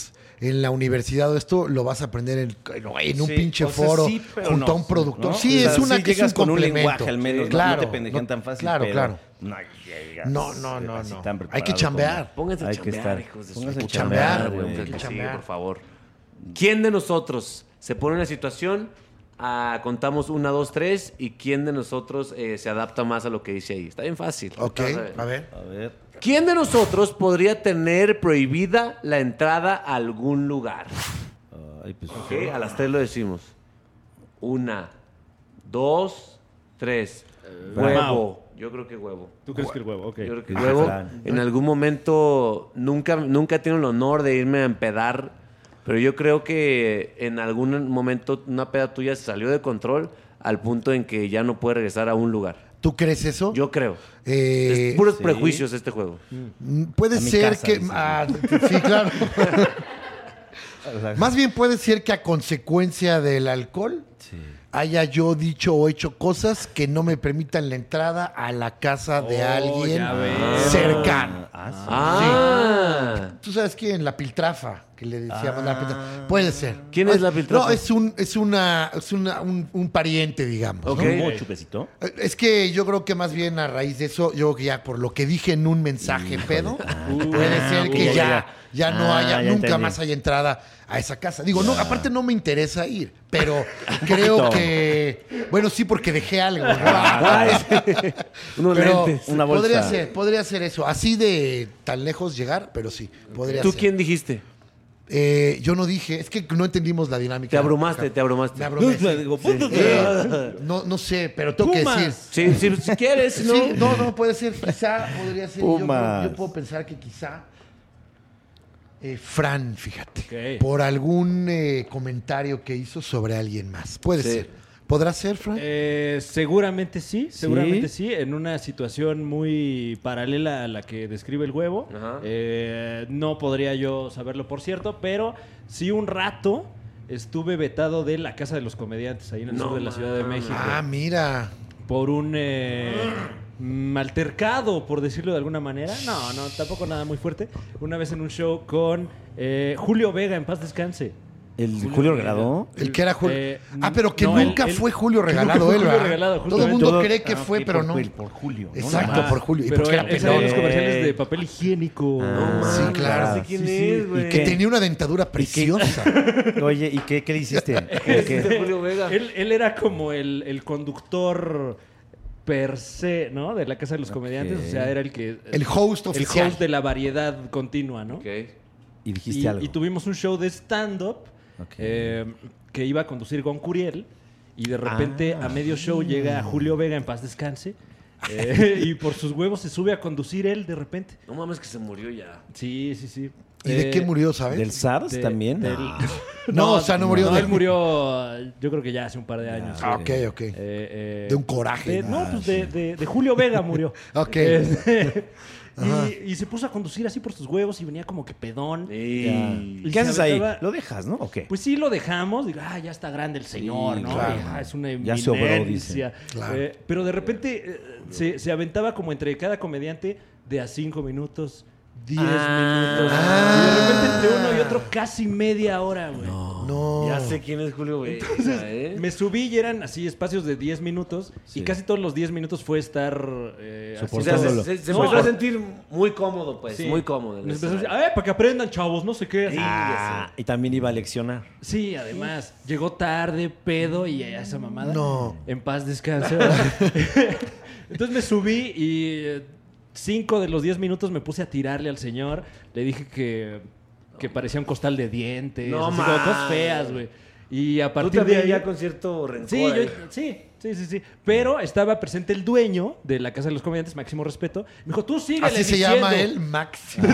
en la universidad o esto, lo vas a aprender en, en un Sí, pinche o sea, foro sí, pero junto no, a un productor. ¿no? Sí, O sea, es una sí que es un llegas con un complemento. lenguaje al menos, no- claro, no te pendejean no- tan fácil, Claro, pero claro. no llegas No, no, no, así no. tan Hay que preparado chambear. como- Pónganse a Hay que chambear, estar- hijos de su pónganse a puta chambear, madre, güey, hombre, hay que que sí, chambear. por favor. ¿Quién de nosotros se pone en una situación, ah, contamos una, dos, tres, y quién de nosotros eh, se adapta más a lo que dice ahí? Está bien fácil. Ok, Vas a ver. a ver. A ver. ¿Quién de nosotros podría tener prohibida la entrada a algún lugar? Ay, pues, Ok, a las tres lo decimos. Una, dos, tres. Huevo. Yo creo que huevo. ¿Tú crees que el huevo? Ok. Yo creo que Dice huevo. Fran. En algún momento nunca, nunca he tenido el honor de irme a empedar, pero yo creo que en algún momento una peda tuya se salió de control al punto en que ya no puede regresar a un lugar. ¿Tú crees eso? Yo creo. Eh, es puros sí. prejuicios este juego. Mm, Puede A mi ser casa, que... dices. ah, sí, claro. Más bien puede ser que a consecuencia del alcohol Sí. haya yo dicho o hecho cosas que no me permitan la entrada a la casa de Oh, alguien ya ves. cercano. Ah, sí. Ah. ¿Tú sabes quién? La piltrafa, que le decíamos la piltrafa. Puede ser. ¿Quién es la piltrafa? No, es un, es una, es una, un, un pariente, digamos. ¿no? Ok. ¿Como chupecito? Es que yo creo que más bien a raíz de eso, yo creo que ya por lo que dije en un mensaje pedo, puede ser que ya, ya, ya. ya no Ah, haya, ya nunca entendí. más haya entrada a esa casa. Digo, no, aparte no me interesa ir, pero creo que, bueno, sí, porque dejé algo. ¿no? Unos Pero lentes. Una bolsa. podría ser, podría ser eso. Así de tan lejos llegar, pero sí, podría ¿Tú ser. quién dijiste? Eh, yo no dije, es que no entendimos la dinámica. Te abrumaste, te abrumaste. Me abrumé. sí. Digo, punto. Eh, no, no sé, pero tengo que decir. Sí, sí, si quieres, ¿no? Sí, no, no, puede ser, quizá, podría ser. Yo, Pumas. yo puedo pensar que quizá eh, Fran, fíjate, Ok. por algún eh, comentario que hizo sobre alguien más. Puede Sí. ser. ¿Podrá ser, Fran? Eh, seguramente sí, seguramente sí, en una situación muy paralela a la que describe el huevo. Ajá. Eh, no podría yo saberlo, por cierto, pero sí un rato estuve vetado de la Casa de los Comediantes, ahí en el No sur de la Ciudad de mames. México, Ah, mira. por un eh, mm, altercado, por decirlo de alguna manera. No, no, tampoco nada muy fuerte. Una vez en un show con eh, Julio Vega, en paz descanse. ¿El Julio Julio Vega. Regalado? El que era Julio. Eh, ah, pero que no, él- nunca él- fue Julio que nunca Regalado, fue él, Julio ¿verdad? Regalado, Todo el justamente. mundo Todo- cree que ah, fue, ok, pero por no. Julio, por Julio. ¿no? Exacto, Nada más. por Julio. Y Pero porque él, era él salía en los pelón. comerciales de papel higiénico. Ah, Sí, mames, claro. no sé quién Sí, sí. es, güey. Que ¿Qué? tenía una dentadura preciosa. Oye, ¿y qué, qué le hiciste? Este ¿Qué? Julio Vega. Él, él era como el, el conductor per se, ¿no? De la Casa de los Comediantes. O sea, era el que... El host el oficial. host de la variedad continua, ¿no? Ok. Y dijiste Y, algo. y tuvimos un show de stand-up Ok. eh, que iba a conducir Gon Curiel. Y de repente, Ah. a medio show, llega Julio Vega, en paz descanse. eh, y por sus huevos se sube a conducir él de repente. No mames que se murió ya. Sí, sí, sí. ¿Y de Eh, qué murió, sabes? ¿Del SARS de- también? del- Ah. No, o sea, no murió No, de- él murió, yo creo que ya hace un par de años. Ah, sí. ok, ok. Eh, eh, De un coraje. de- no, Ah, pues sí. de, de- de Julio Vega murió. Ok. Eh, Ajá. y, y se puso a conducir así por sus huevos y venía como que pedón. Y... Y ¿Qué se haces ahí? aventaba- ¿Lo dejas, no? ¿O qué? Pues sí, lo dejamos. Digo, ah, ya está grande el señor, Sí, ¿no? claro. Ya es una Ya se obró, eminencia. dicen. Claro. Eh, pero de repente eh, se, se aventaba como entre cada comediante de a cinco minutos, diez Ah. minutos. Ah. Y de repente entre uno y otro casi media hora, güey. No. Ya sé quién es Julio Vega, ¿eh? Me subí y eran así espacios de diez minutos Sí. y casi todos los diez minutos fue estar eh, O haciendo- sea, se, Soportándolo. se- se No, empezó a ah. sentir muy cómodo, pues. Sí. Muy cómodo. en Nos ese empezó a decir, escenario. "A ver, para que aprendan, chavos, no sé qué. Así. Ah, y también iba a leccionar. Sí, además, llegó tarde, pedo y a esa mamada. No. En paz descanse. Entonces me subí y eh, cinco de los diez minutos me puse a tirarle al señor. Le dije que, que parecía un costal de dientes. No así como cosas mames. feas, güey. Y a Tú partir de también ahí... ya con cierto rencor. Sí, yo- ahí. sí, sí, sí, sí. Pero estaba presente el dueño de la Casa de los Comediantes, máximo respeto. Me dijo, tú síguele Así se diciendo. llama él, Máximo.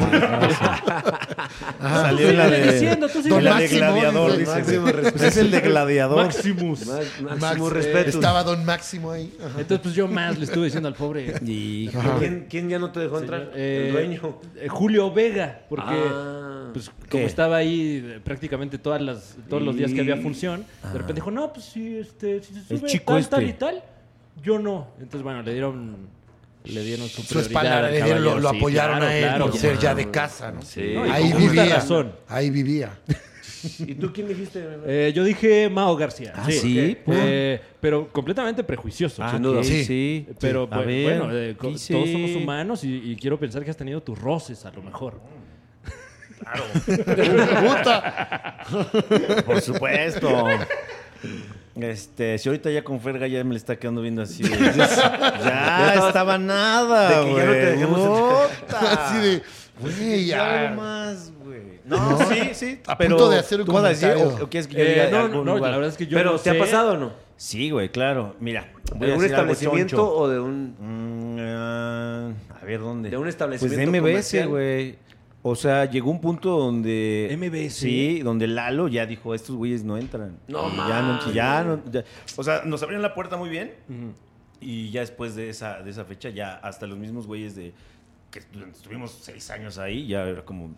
Tú Salió en la síguele de, diciendo, tú en síguele la de Máximo, Gladiador, dice. dice. Máximo Pues es el de Gladiador. Maximus. Más- Max, Máximo eh, respeto. Estaba Don Máximo ahí. Ajá. Entonces, pues yo más le estuve diciendo al pobre Y ¿Quién, quién ya no te dejó entrar? Eh, El dueño. eh, Julio Vega, porque Ah. pues, ¿Qué? como estaba ahí eh, prácticamente todas las, todos los días que había Y- función, de repente dijo, no, pues si, este, si se El sube chico tal, tal este. y tal, yo no. Entonces, bueno, le dieron le dieron su Su prioridad espalda al le dieron, lo, caballero. lo Sí, apoyaron claro, a él claro, por ser claro. ya de casa, ¿no? Sí. No, y Ahí con justa vivía. razón. Ahí vivía. ¿Y tú quién dijiste? Eh, yo dije Mao García. Ah, sí, Ok. Eh, pero completamente prejuicioso. Ah, sin ok, duda. Sí. sí. Pero A bu- ver, bueno, eh, co- ¿qué hice? todos somos humanos y, y quiero pensar que has tenido tus roces a lo mejor. Por supuesto. Este, si ahorita ya con Ferga ya me le está quedando viendo así. de- ya estabas- estaba nada, de que güey. ya no te dejemos Puta. Así de, güey, Ya ya. más, güey. No, sí, sí. A pero punto de hacer un ¿tú vas a decir comentario. o, o quieres que yo Eh, diga no, algún no, lugar? la verdad es que yo ¿Pero no te ha sé. pasado o no? Sí, güey, claro. Mira, voy ¿De a un decir algo establecimiento choncho. o de un...? Mm, ah, a ver, ¿dónde? De un Pues establecimiento de M B S, comercial. güey. O sea, llegó un punto donde... M B S. Sí, donde Lalo ya dijo, estos güeyes no entran. No Y ya no, mames. ya no- ya- O sea, nos abrieron la puerta muy bien. Y ya después de esa, de esa fecha, ya hasta los mismos güeyes de... Que estuvimos seis años ahí, ya era como...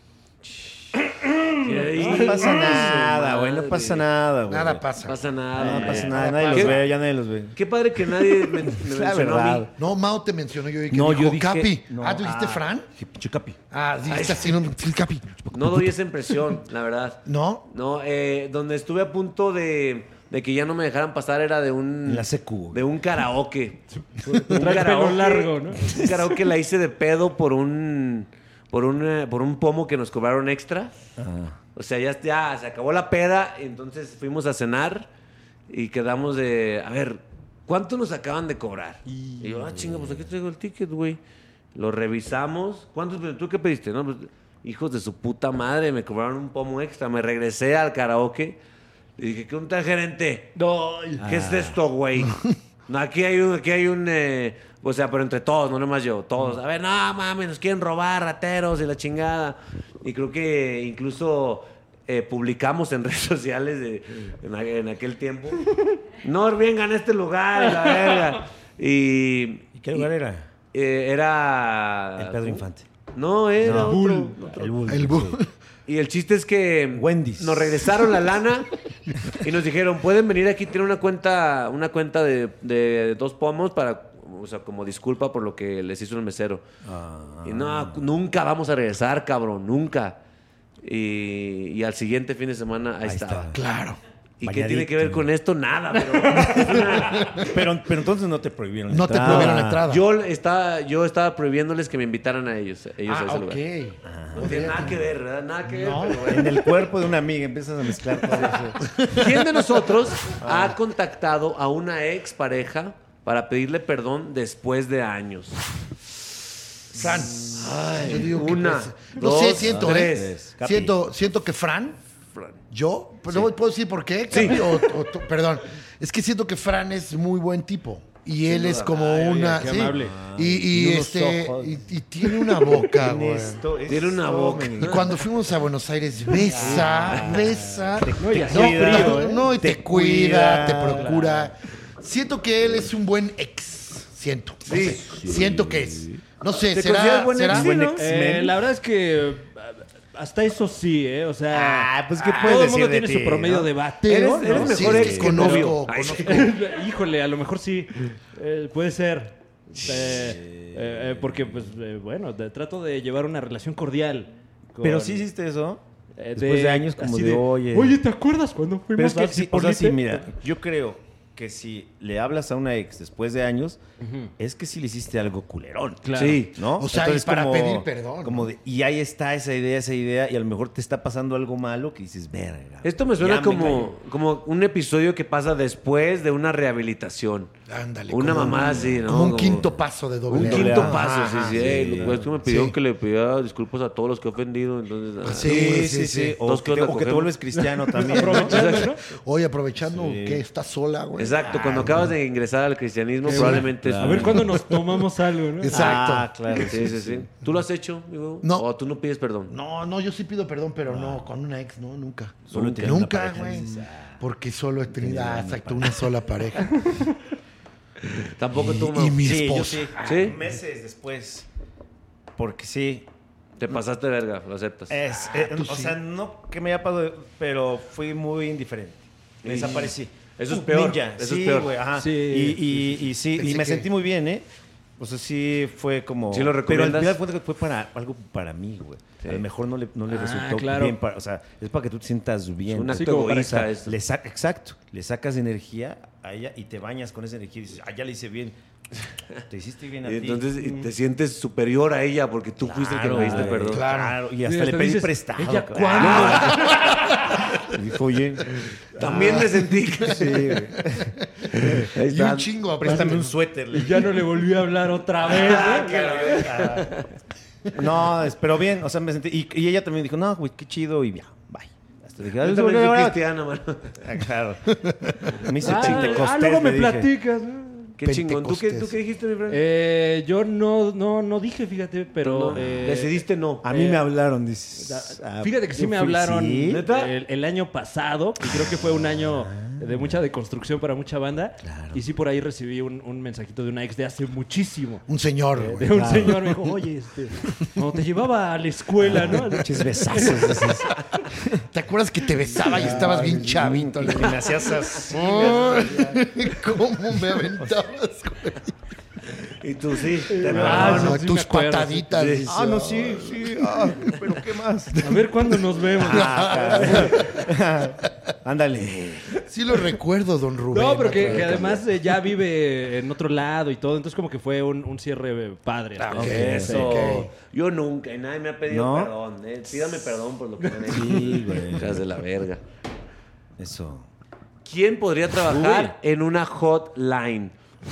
No pasa nada, güey, no pasa nada, güey. Nada pasa. No pasa nada. No güey. pasa Nada nada, nadie pasa. los ve, ya nadie los ve. Qué padre que nadie me, me La mencionó a verdad. mí. No, Mao te mencionó. Yo dije, No, dijo yo dije- Capi. no. Ah, ¿tú dijiste Ah. Fran? Chicapi. Ah, dijiste así, no, sí, Capi. No doy esa impresión, la verdad. ¿No? No, eh, donde estuve a punto de, de que ya no me dejaran pasar era de un... En la secu. De un karaoke. Trae pelo largo, ¿no? Un karaoke la hice de pedo por un... Por un, eh, por un pomo que nos cobraron extra. Ah. O sea, ya, ya se acabó la peda, entonces fuimos a cenar y quedamos de, a ver, ¿cuánto nos acaban de cobrar? Y, yo, ah, chinga, pues aquí traigo el ticket, güey. Lo revisamos. ¿Cuántos? ¿Tú qué pediste? No, pues, hijos de su puta madre, me cobraron un pomo extra. Me regresé al karaoke y dije, ¿qué onda, gerente? No, ¿Qué es esto, güey? No, aquí hay un, aquí hay un, eh, o sea, pero entre todos, no nomás yo, todos. A ver, no mames, nos quieren robar, rateros y la chingada. Y creo que incluso eh, publicamos en redes sociales de- en, a- en aquel tiempo. No vengan a este lugar, y la verga. Y, ¿Y qué lugar era? eh, era. El Pedro Infante. No, era No. otro. Bull. otro. El Bull. El bu- Y el chiste es que Wendy's. nos regresaron la lana y nos dijeron, pueden venir aquí, tienen una cuenta, una cuenta de, de dos pomos para, o sea, como disculpa por lo que les hizo el mesero. Ah. Y no, nunca vamos a regresar, cabrón, nunca. Y, y al siguiente fin de semana ahí, Ahí estaba. estaba. Claro. ¿Y qué Bañadito. tiene que ver con esto? Nada, pero es una- Pero, pero entonces no te prohibieron la No te entrada. prohibieron la entrada. yo estaba, yo estaba prohibiéndoles que me invitaran a ellos, ellos a Ah, ese ok. lugar. No tiene nada que ver, ¿verdad? Nada que ver. No. pero bueno. En el cuerpo de una amiga empiezas a mezclar todo eso. ¿Quién de nosotros ha contactado a una ex pareja para pedirle perdón después de años? Fran. Yo digo que una, pues, no dos, sé, siento, tres. ¿eh? Capi. Siento, siento que Fran, Fran. yo, pues no puedo decir por qué, Sí. Capi, o- o tú- perdón. Es que siento que Fran es muy buen tipo. Y él es como Ay, oye, una. qué sí. amable. Y, y Tiene unos este. ojos. Y, y tiene una boca, güey. Esto es Tiene una todo, boca. men. Y cuando fuimos a Buenos Aires, besa, besa. No, y así No, frío, no, ¿eh? no, y te, Te cuida, cuida, te procura. Siento que él es un buen ex. Siento. No Sí. sé. Siento que es. No sé, ¿Te ¿será? consideras buen ¿será? ex? Buen ¿no? ex. Eh, la verdad es que eh, hasta eso sí, ¿eh? O sea, Ah, pues, ¿qué todo puedes el decir mundo de tiene ti, su promedio no? de bateo, Eres- ¿no? eres Sí, mejor es ex que que conozco, novio. Ay, conozco. Híjole, a lo mejor sí. Eh, puede ser. Eh, eh, eh, porque, pues, eh, bueno, de- trato de llevar una relación cordial. con- Pero sí hiciste eso. eh, Después de años como así de, oye. Oye, ¿te acuerdas cuando fuimos Pero es que a sí, o sea, sí, Cipolite? mira, yo creo que si le hablas a una ex después de años, es que sí le hiciste algo culerón. Claro. Sí. ¿No? O sea, Entonces, y para como- pedir perdón, Como ¿no? de- y ahí está esa idea, esa idea, y a lo mejor te está pasando algo malo que dices, verga. Esto me suena ya como, cayó". como un episodio que pasa después de una rehabilitación. Ándale. Una como- mamá así, ¿no? Como un Como- quinto paso de doble Un A. quinto Ajá, paso, sí, ajá, sí. sí, Ey, lo- pues, que me pidieron sí. que le pidiera disculpas a todos los que he ofendido. Entonces, ah. Sí, Sí, sí, sí, sí. sí. O, Dos que que te, onda o que te cogemos. vuelves cristiano también. ¿no? Aprovechando, ¿no? Oye, aprovechando Sí. que estás sola, güey. Exacto, cuando acabas de ingresar al cristianismo, Qué probablemente bueno. es A ver cuándo nos tomamos algo, ¿no? Exacto. Ah, claro. Sí, sí, sí. ¿Tú lo has hecho, amigo? No. ¿O tú no pides perdón? No, no, yo sí pido perdón, pero no, con una ex, no, nunca. Solo he nunca, tenido una nunca, pareja, güey. dices, ah, Porque solo he tenido, ah, una exacto, una sola pareja. Tampoco tú, Y Mau. mi Sí, yo esposa. sí. ¿Sí? Meses después. Porque sí. Te pasaste de verga, lo aceptas. Es, eh, tú o sí. sea, no que me haya pasado, pero fui muy indiferente. Me Y- desaparecí. Eso es Uh, peor, ninja. eso es sí, peor. güey, ajá. Sí. Y, y, y sí, Pensé y me que- sentí muy bien, ¿eh? O sea, sí fue como... ¿Sí lo Pero al recomiendas? final fue, fue para algo para mí, güey. Sí. A lo mejor no le, no le Ah, resultó claro. bien. Para, o sea, es para que tú te sientas bien. Es un Sí, acto como para egoísta. o es- sea, le sa- exacto. Le sacas energía a ella y te bañas con esa energía y dices, ah, ya le hice bien. Te hiciste bien a Y ti. entonces y te sientes superior a ella porque tú fuiste el que Claro, pediste güey, perdón. Claro. Y hasta Y le hasta pedí dices, prestado. ¿ella cabrón. cuándo? Ah. Y dijo, oye, También me sentí. sí, güey. Ahí Y está. un chingo aparte. Préstame un suéter. le Y ya no le volví a hablar otra vez. Ah, ¿no? claro, ah. No, es- pero bien, o sea, me sentí. Y, y ella también dijo, no, güey, qué chido, y ya, bye. Hasta dije, Yo "Ah, también bueno, soy bueno". cristiano, mano. Ah, claro. Me hice Ah, pentecostés, ah, luego me le dije. platicas. ¿no? Qué chingón. ¿Tú qué, Pentecostés. ¿Tú qué dijiste, mi friend? Eh, yo no, no, no dije, fíjate, pero... No, eh, decidiste no. A mí Eh, me hablaron, dices. Da- ah, Fíjate que sí yo me fui- hablaron ¿sí? ¿Neta? el, el año pasado, que creo que fue un año de mucha deconstrucción para mucha banda. Claro. Y sí, por ahí recibí un, un mensajito de una ex de hace muchísimo. Un señor, Eh, güey. de un señor me dijo, oye, este, cuando te llevaba a la escuela, ¿no? Pinches besazos. esos. ¿Te acuerdas que te besaba y estabas bien chavito? Y me hacías así. Ay, ¿cómo me aventabas, güey? Y tú sí. Te Ah, Ah, no, no, sí tus me acuerdo, pataditas. sí. dices, Ah, no, sí, sí. Ah, pero ¿qué más? A ver cuándo nos vemos. Ah, caray. Ándale. Sí lo recuerdo, don Rubén. No, pero que, otra que vez. además eh, ya vive en otro lado y todo. Entonces como que fue un, un cierre padre. Ah, ¿no? ok. Eso. ok. Yo nunca. Y nadie me ha pedido ¿No? perdón. eh. Pídame perdón por lo que me han hecho. Sí, güey. Hijas de la verga. Eso. ¿Quién podría trabajar en una hotline?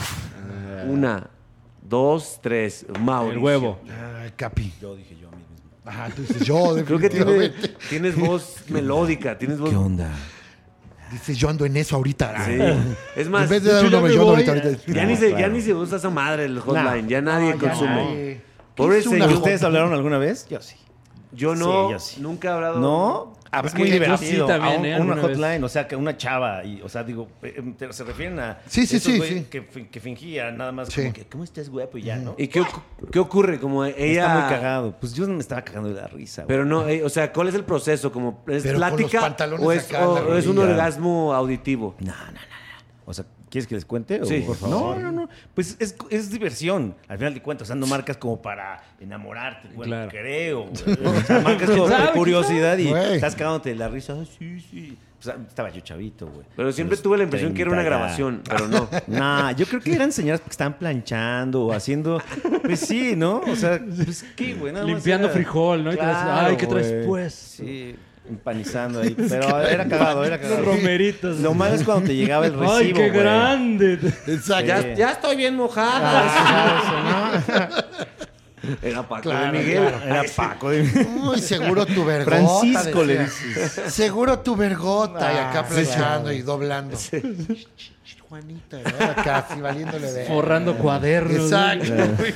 Una, dos, tres. Mauricio. El huevo. Ah, Capi. Yo dije yo a mí mismo. Ajá, tú dices yo, Creo que tiene- definitivamente. tienes voz melódica. Tienes voz. ¿Qué onda? Dices, yo ando en eso ahorita. Sí. Es más, En vez de dar yo un ya nombre, me yo ando voy. ahorita. ahorita. ya, No, ni se, ya claro. ni se usa esa madre el hotline. Ya nadie No, ya consume. nadie. Pobre ¿Qué es una señor. ¿Ustedes hablaron alguna vez? Yo sí. Yo no. Sí, yo sí. Nunca he hablado. ¿No? Ah, es es muy que yo sí divertido. también, A un- ¿eh? una Alguna vez. hotline, o sea, que una chava, y, o sea, digo, eh, te- se refieren a. Sí, sí, esos sí, güey sí. Que, fi- que fingía nada más Sí. como que, ¿cómo estás guapo? Y ya, ¿no? ¿Y qué, ocu- qué ocurre? Como ella. Está muy cagado. Pues yo me estaba cagando de la risa, güey. Pero no, eh, o sea, ¿cuál es el proceso? ¿Como es Pero con los plática pantalones o es, acá en la o- o es un rodilla. orgasmo auditivo? No, no, no, no. O sea, ¿quieres que les cuente? o- Sí, por No, no, no. Pues es, es diversión. Al final de cuentas, o sea, no marcas como para enamorarte, bueno, Claro. creo. O sea, marcas como por curiosidad y Güey. estás cagándote de la risa. Ah, sí, sí. O sea, estaba yo chavito, güey. Pero siempre Los tuve la impresión que era una treinta ya. grabación, pero no. Nah, yo creo que eran señoras que estaban planchando o haciendo. Pues sí, ¿no? O sea, pues qué, güey. nada más Limpiando era- frijol, ¿no? Y te vas, Claro, ay, ¿qué traes güey. pues? Sí, empanizando ahí. Pero era cagado, era Los cagado. romeritos. Lo malo es cuando te llegaba el recibo. ¡Ay, qué güey. grande! Exacto. Ya, ya estoy bien mojada. Ah, Era Paco Claro, de Miguel. claro. Era Paco. de- Uy, seguro tu vergota. Francisco le decía. dices. Seguro tu vergota. y acá Ah, sí, planchando y doblando. Juanita, ¿no? Acá así valiéndole de. Forrando cuadernos. Exacto.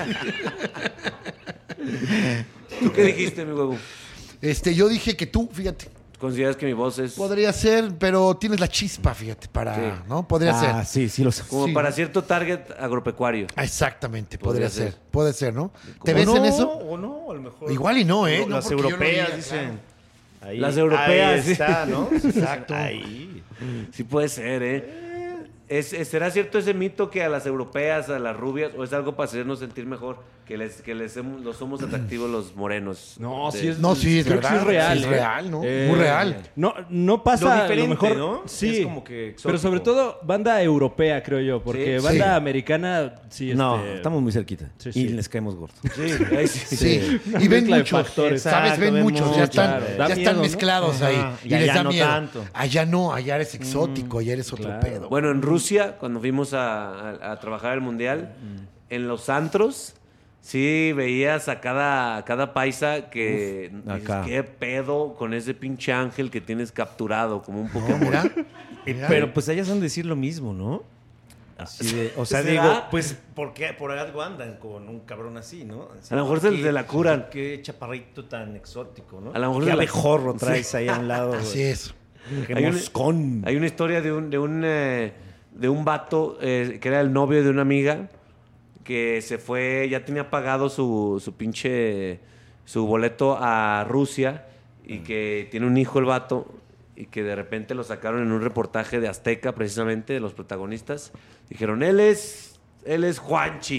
¿Tú qué dijiste, mi huevo? Este, yo dije que tú, fíjate, ¿Consideras que mi voz es podría ser, pero tienes la chispa, fíjate, para, Sí. ¿no? Podría Ah, ser. sí, sí lo sé. como sí. para cierto target agropecuario? Ah, exactamente, podría, Podría ser. ser. Puede ser, ¿no? ¿Te ¿O ves no? en eso? O no, a lo mejor. Igual y no, ¿eh? No, Las porque yo lo europeas diga, dicen. Ahí, Las europeas, Ahí está, ¿no? Exacto. Ahí. Sí puede ser, ¿eh? ¿Es, es- ¿Será cierto ese mito que a las europeas, a las rubias, o es algo para hacernos sentir mejor, que les, que les hemos- los somos atractivos los morenos? No, De- sí es, No, sí, es creo que verdad. sí es real. Sí es ¿eh? real, ¿no? Muy real. No, no pasa Lo lo, diferente, mejor. ¿no? Sí, Es como que exótico. pero sobre todo banda europea, creo yo, porque Sí. banda Sí. americana, sí. No, este, estamos muy cerquita. Sí, Y sí. les caemos gordos. Sí, ahí sí. Sí. Una Y ven mezcla de muchos, factores. ¿sabes? Exacto, Ven ven muchos, ya mucho, están, claro. ya Da están miedo, ¿no? mezclados ahí. Ajá. Y, Y les allá da no miedo. tanto. Allá no, allá eres exótico, allá eres otro claro. pedo. Bueno, en Rusia, cuando fuimos a, a- a trabajar el mundial, en los antros, sí veías a cada, a cada paisa que Uf, dices, acá. qué pedo con ese pinche ángel que tienes capturado, como un No, Pokémon. mira. Eh, Mira. Pero pues ellas han de decir lo mismo, ¿no? Así de, o sea, ¿Será? digo, pues, ¿por qué por algo andan con un cabrón así, no? Así, A lo mejor se- qué- se la curan. Qué chaparrito tan exótico, ¿no? A lo mejor Qué se la- abejorro traes ahí a un lado. Así es. Qué Hay un- moscón. Hay una historia de un, de un, eh, de un vato eh, que era el novio de una amiga que se fue, ya tenía pagado su, su pinche, su boleto a Rusia y que tiene un hijo el vato y que de repente lo sacaron en un reportaje de Azteca precisamente, de los protagonistas. Dijeron, él es, él es Juanchi.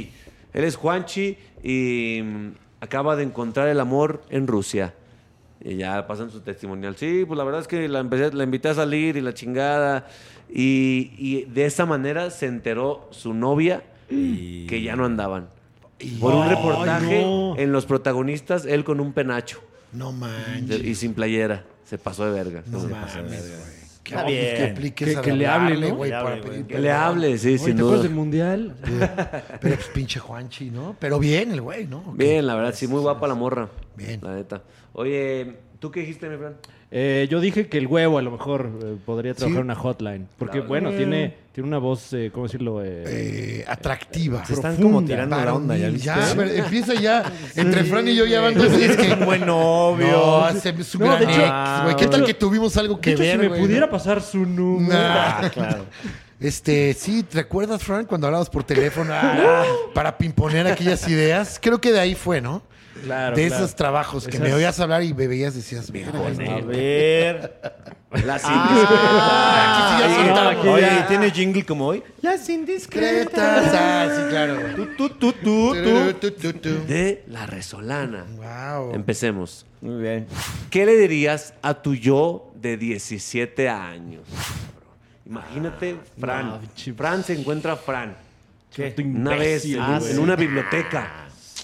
Él es Juanchi y mm, acaba de encontrar el amor en Rusia. Y ya pasan su testimonial. Sí, pues la verdad es que la, empecé, la invité a salir y la chingada. Y, y de esa manera se enteró su novia Y- que ya no andaban. Por un reportaje no. en Los Protagonistas, él con un penacho No de- manches. y sin playera. Se pasó de verga. No Se mames, pasó de verga. güey. Que, Está pues, que bien. apliques Que- a que le hable, hablarle, ¿no? güey, Que le para hable, pedir güey. Que le hable, sí, Oye, sin ¿te acuerdas duda. del mundial? Pero pues pinche Juanchi, ¿no? Pero bien el güey, ¿no? Ok. Bien, la verdad, sí, muy guapa la morra. Bien. La neta. Oye, ¿tú qué dijiste, mi Fran? Eh, yo dije que el huevo a lo mejor eh, podría trabajar Sí. en una hotline. Porque, Claro. bueno, tiene, tiene una voz, eh, ¿cómo decirlo? Eh, Eh, atractiva. Se están Profunda. como tirando la onda, ¿ya Varonil, viste? ya, a ver, empieza ya. Entre Fran y yo ya van dos días que... Un buen novio. No, se es un No, gran de hecho- ex, güey. ¿Qué de tal hecho- que tuvimos algo de que hecho, ver, si me güey, pudiera no? pasar su número. Nah. Claro. Este, sí, ¿te acuerdas, Fran, cuando hablabas por teléfono ah, para pimponer aquellas ideas? Creo que de ahí fue, ¿no? Claro, De claro. esos trabajos que Esas- me oías hablar y me veías decías, "Verga, A ver. Las Ah, aquí sí ya no, soltamos. aquí Oye, ya- ¿tiene jingle como hoy? Las indiscretas. Ah, sí, claro. Tú, tú, tú, tú, Tu, tú. tu, tu, tu. de La Resolana. Wow. Empecemos. Muy bien. ¿Qué le dirías a tu yo de diecisiete años? Imagínate, Fran. no, pinche- Fran se encuentra Fran. ¿Qué? Una vez en, Ah, en una biblioteca.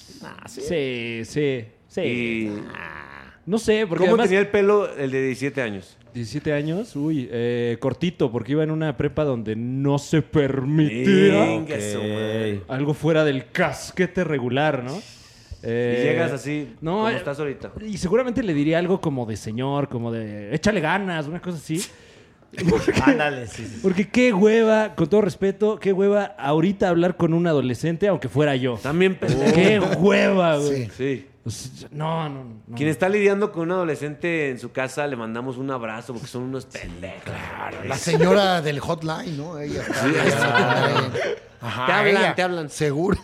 Sí, sí, sí. Y No sé, porque ¿cómo además... tenía el pelo el de diecisiete años? diecisiete años, uy, eh, cortito, porque iba en una prepa donde no se permitía Venga, su madre. algo fuera del casquete regular, ¿no? Y Eh, llegas así, no, como eh, estás ahorita. Y seguramente le diría algo como de señor, como de échale ganas, una cosa así. Ándale, sí, sí. Porque qué hueva, con todo respeto, qué hueva ahorita hablar con un adolescente, aunque fuera yo. También pendejo. Qué hueva, güey. Sí. Sí. Pues, No, no, no. Quien está lidiando con un adolescente en su casa, le mandamos un abrazo porque son unos pendejos. La señora del hotline, ¿no? Ella está. Sí, Ajá, Ajá, Te hablan, ella. te hablan. Seguro.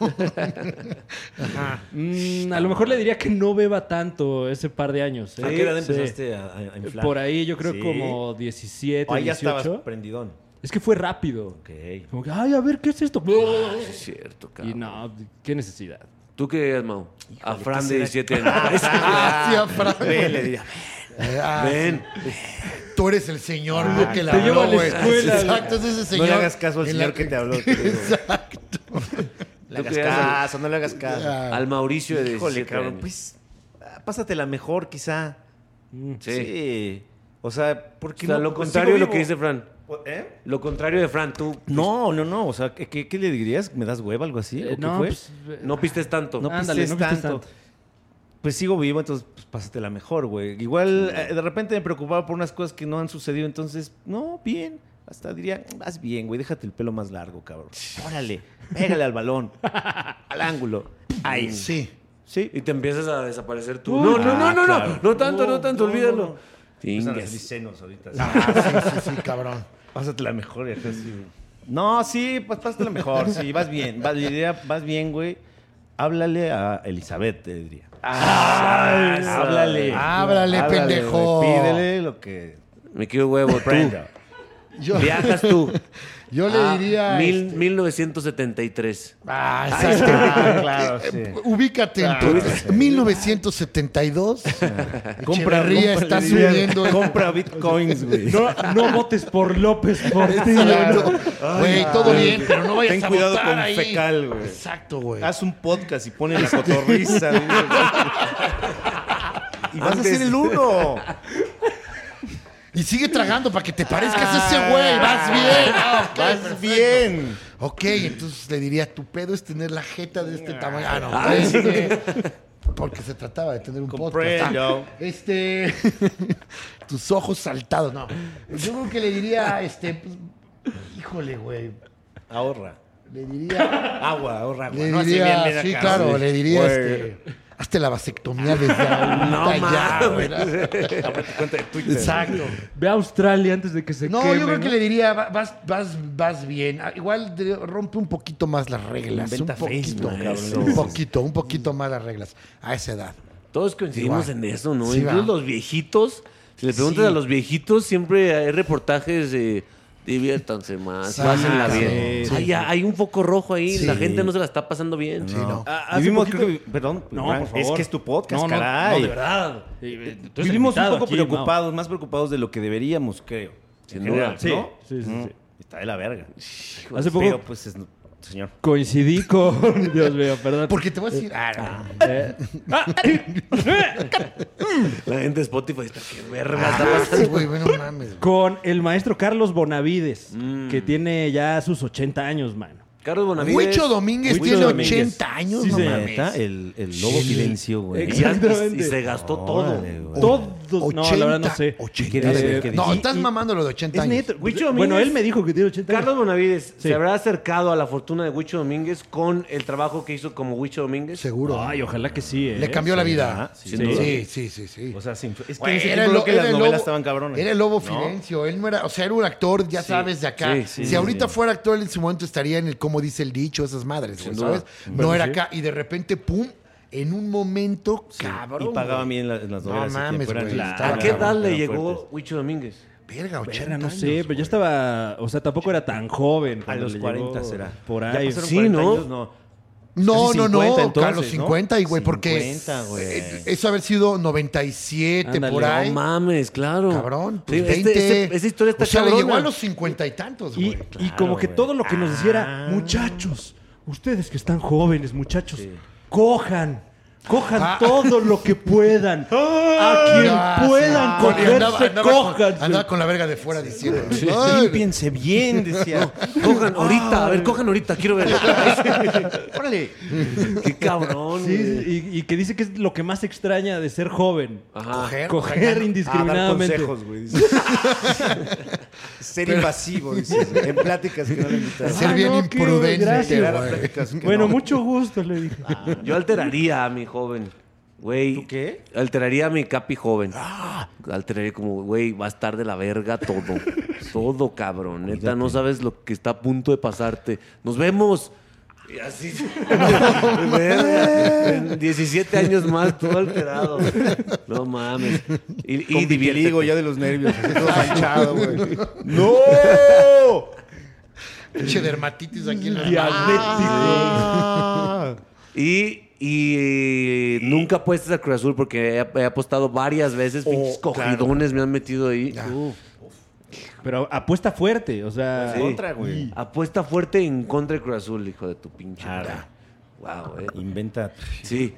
Mm, a lo mejor le diría que no beba tanto ese par de años. ¿eh? ¿A qué edad Sí. empezaste a, a inflar? Por ahí yo creo Sí. como diecisiete, O ahí ya estabas dieciocho. prendidón. Es que fue rápido. Ok. Como que, ay, a ver, ¿qué es esto? Sí, es cierto, Y cabrón. no, qué necesidad. ¿Tú qué dirías, Mau? A ¿qué Fran de será? diecisiete años. Ah, sí, a Fran. Ve, le diría. Eh, ah, Ven. Tú eres el señor ¿no? que la te llevo a habló, la güey. escuela, Exacto, es ese No señor. le hagas caso al en señor la- que te habló. te digo. Exacto. Le ¿Tú hagas qué haces? caso, no le hagas caso. Ah, Al Mauricio de Híjole, diecisiete cabrón, años. pues ah, pásatela mejor, quizá. Sí. Sí. O sea, O porque sea, no? lo Pues contrario de sigo lo que vivo. dice Fran. ¿Eh? Lo contrario de Fran, tú No, no, no. O sea, ¿qué, qué, qué le dirías? ¿Me das hueva algo así? ¿O Eh, qué no, fue? pues, eh, no pistes tanto. No ándale, pistes no pistes tanto. tanto. Pues sigo vivo, entonces pues, pásatela mejor, güey. Igual eh, de repente me preocupaba por unas cosas que no han sucedido, entonces, no, bien. Hasta diría, vas bien, güey, déjate el pelo más largo, cabrón. Órale, pégale al balón, al ángulo. Ahí. Sí. Sí. Y te empiezas a desaparecer tú. Uy. no, no, no, Ah, no, claro. no. No tanto, no, tanto, no, olvídalo. no, no. Empiezan a Tingas. salir senos ahorita. Ah, sí, sí, sí, cabrón. Pásatela mejor y acá sí. No, sí, pues pásatela mejor. Sí, vas bien. Vas, diría, vas bien, güey. Háblale a Elizabeth, te diría. Ah, eso. háblale. Háblale, pendejo. güey, Pídele lo que Me quiero huevo, tú. prenda. Yo, Viajas tú. yo le a diría. mil- este, mil novecientos setenta y tres. Ah, exacto. Ah, claro, sí. Eh, Ubícate en tu mil novecientos setenta y dos. Compra, Echeverría compra, está le diría, subiendo. Compra bitcoins, güey. No, no votes por López Portillo. Exacto. Güey, todo bien, pero no vayas Ten a cuidado votar con ahí. fecal, güey. Exacto, güey. Haz un podcast y pone la cotorriza. güey. Y vas a Antes- ser el uno. Y sigue tragando para que te parezcas a ese güey. Vas bien. Ah, ok, Vas perfecto. bien. Ok, entonces le diría, tu pedo es tener la jeta de este tamaño. Ah, no. Ah, este, porque se trataba de tener un podcast. Comprendo. Ah, este, tus ojos saltados. No, yo creo que le diría, este, pues, híjole, güey. Ahorra. Le diría, Agua, ahorra agua. le No, así diría, bien, bien sí, acá, claro, güey. le diría, Güey. este, hazte la vasectomía desde ahorita No ya, mames. güey. Ábrete cuenta de Twitter. Exacto. Ve a Australia antes de que se No, queme. yo creo que ¿no? le diría, va- vas, vas, vas bien. Ah, igual de- rompe un poquito más las reglas. Inventa un poquito, Facebook, cabrón, cabrón. un poquito, un poquito más las reglas a esa edad. Todos coincidimos Igual. en eso, ¿no? Sí, Incluso va. los viejitos. Si le preguntas Sí. a los viejitos, siempre hay reportajes de Diviértanse más, Sí, pásenla cabrón. bien. Sí, Ay, sí. ya, hay un foco rojo ahí, Sí. la gente no se la está pasando bien. Sí, no. Ah, hace Vivimos, poquito- creo que- perdón, No, Frank, por favor. es que es tu podcast, no, no, caray. No, de verdad. Eh, tú eres Vivimos un invitado poco aquí, preocupados, más preocupados de lo que deberíamos, creo. Sin En duda. general, Sí, ¿no? sí, sí, Mm, sí. Está de la verga. Mau. Hace poco Pero pues es, señor. coincidí con... Dios mío, perdón. Porque te voy a decir. Ah, no. Eh, La gente de Spotify está que verga está Ah, pasando. sí, güey, bueno, mames. güey. con el maestro Carlos Bonavides, que tiene ya sus ochenta años, mano. Carlos Bonavides. Huicho Domínguez Huicho tiene Domínguez. ochenta años, Sí, no señor. mames. Neta, el, el lobo Sí. silencio, güey. Y, ya- Exactamente. y se gastó todo. Órale, güey. Todos, no, la verdad no sé. ochenta. ¿Qué dice? Eh, ¿Qué No, dice? estás y- mamando lo de ochenta Es años. neto. Huicho Domínguez- Bueno, él me dijo que tiene ochenta Carlos años. Bonavides Sí. se habrá acercado a la fortuna de Huicho Domínguez con el trabajo que hizo como Huicho Domínguez. Seguro. Ay, ojalá que sí, ¿eh? Le cambió la vida. Sí, sin Sí, duda. sí, sí, sí. sí. O sea, sin- es que Güey, en ese era tiempo el creo lo- que era las el novelas lobo- estaban cabrones. Era el lobo ¿no? Filencio. Él no era, o sea, era un actor, ya sabes, de acá. Sí, sí, si sí, ahorita sí. fuera actor en su momento estaría en el cómo dice el dicho, esas madres, güey, Sin duda. ¿sabes? No era acá. Y de repente, pum, en un momento, cabrón. Y pagaban güey. bien la- en las No novelas. mames, que fueran- güey, Claro, estaba ¿A qué edad cabrón, le eran llegó fuertes. Huicho Domínguez? Verga, ochenta Verga, no años, sé, pero güey. yo estaba, o sea, tampoco era tan joven. A cuando los le cuarenta llegó será. Por Ya ahí. pasaron Sí, cuarenta ¿no? años, no. No, Casi no, no, cincuenta, a entonces, los ¿no? cincuenta, y güey, porque cincuenta, güey. eh, eso haber sido noventa y siete Ándale, por ahí. No mames, claro. Cabrón, pues Sí, veinte. este- este- esa historia está O sea, le cabrona. llegó a los cincuenta y tantos, Y, güey. y como que güey. todo lo que nos decía era, muchachos, ustedes que están jóvenes, muchachos, cojan. Cojan Ah. todo lo que puedan. A quien Ah, puedan sí. Con- y cogerse, andaba, andaba con, cojan. andaba con la verga de fuera diciendo. "Ay, Límpiense bien, decía. Cojan ahorita, a ver, cojan ahorita, quiero ver. Órale. Qué cabrón. Sí, güey. sí, y, y que dice que es lo que más extraña de ser joven. Ajá. coger, Coger A dar indiscriminadamente. consejos, güey. dice. Ser invasivo, dice. En pláticas que no le invitaron. Ser Ah, bien no, qué imprudente, gracias. güey. Pláticas que Bueno, no. mucho gusto, le dije. Yo alteraría a mi joven. Güey. ¿Tú qué? Alteraría a mi capi joven. Alteraría como, güey, va a estar de la verga todo. Todo, cabrón. Neta, no sabes lo que está a punto de pasarte. Nos vemos. Y así. Verga. En diecisiete años más, todo alterado. No mames. Y, y Con vitiligo diviértete. ya de los nervios. Así todo manchado, güey. ¡No! Pinche dermatitis aquí en la Diabético. Y, y nunca apuestes a Cruz Azul porque he, he apostado varias veces. Pinches cogidones me han metido ahí. Uf. Pero apuesta fuerte, o sea. Sí. Contra, güey. Apuesta fuerte en contra de Cruz Azul, hijo de tu pinche. Claro. madre. Wow, eh. Inventa. Sí.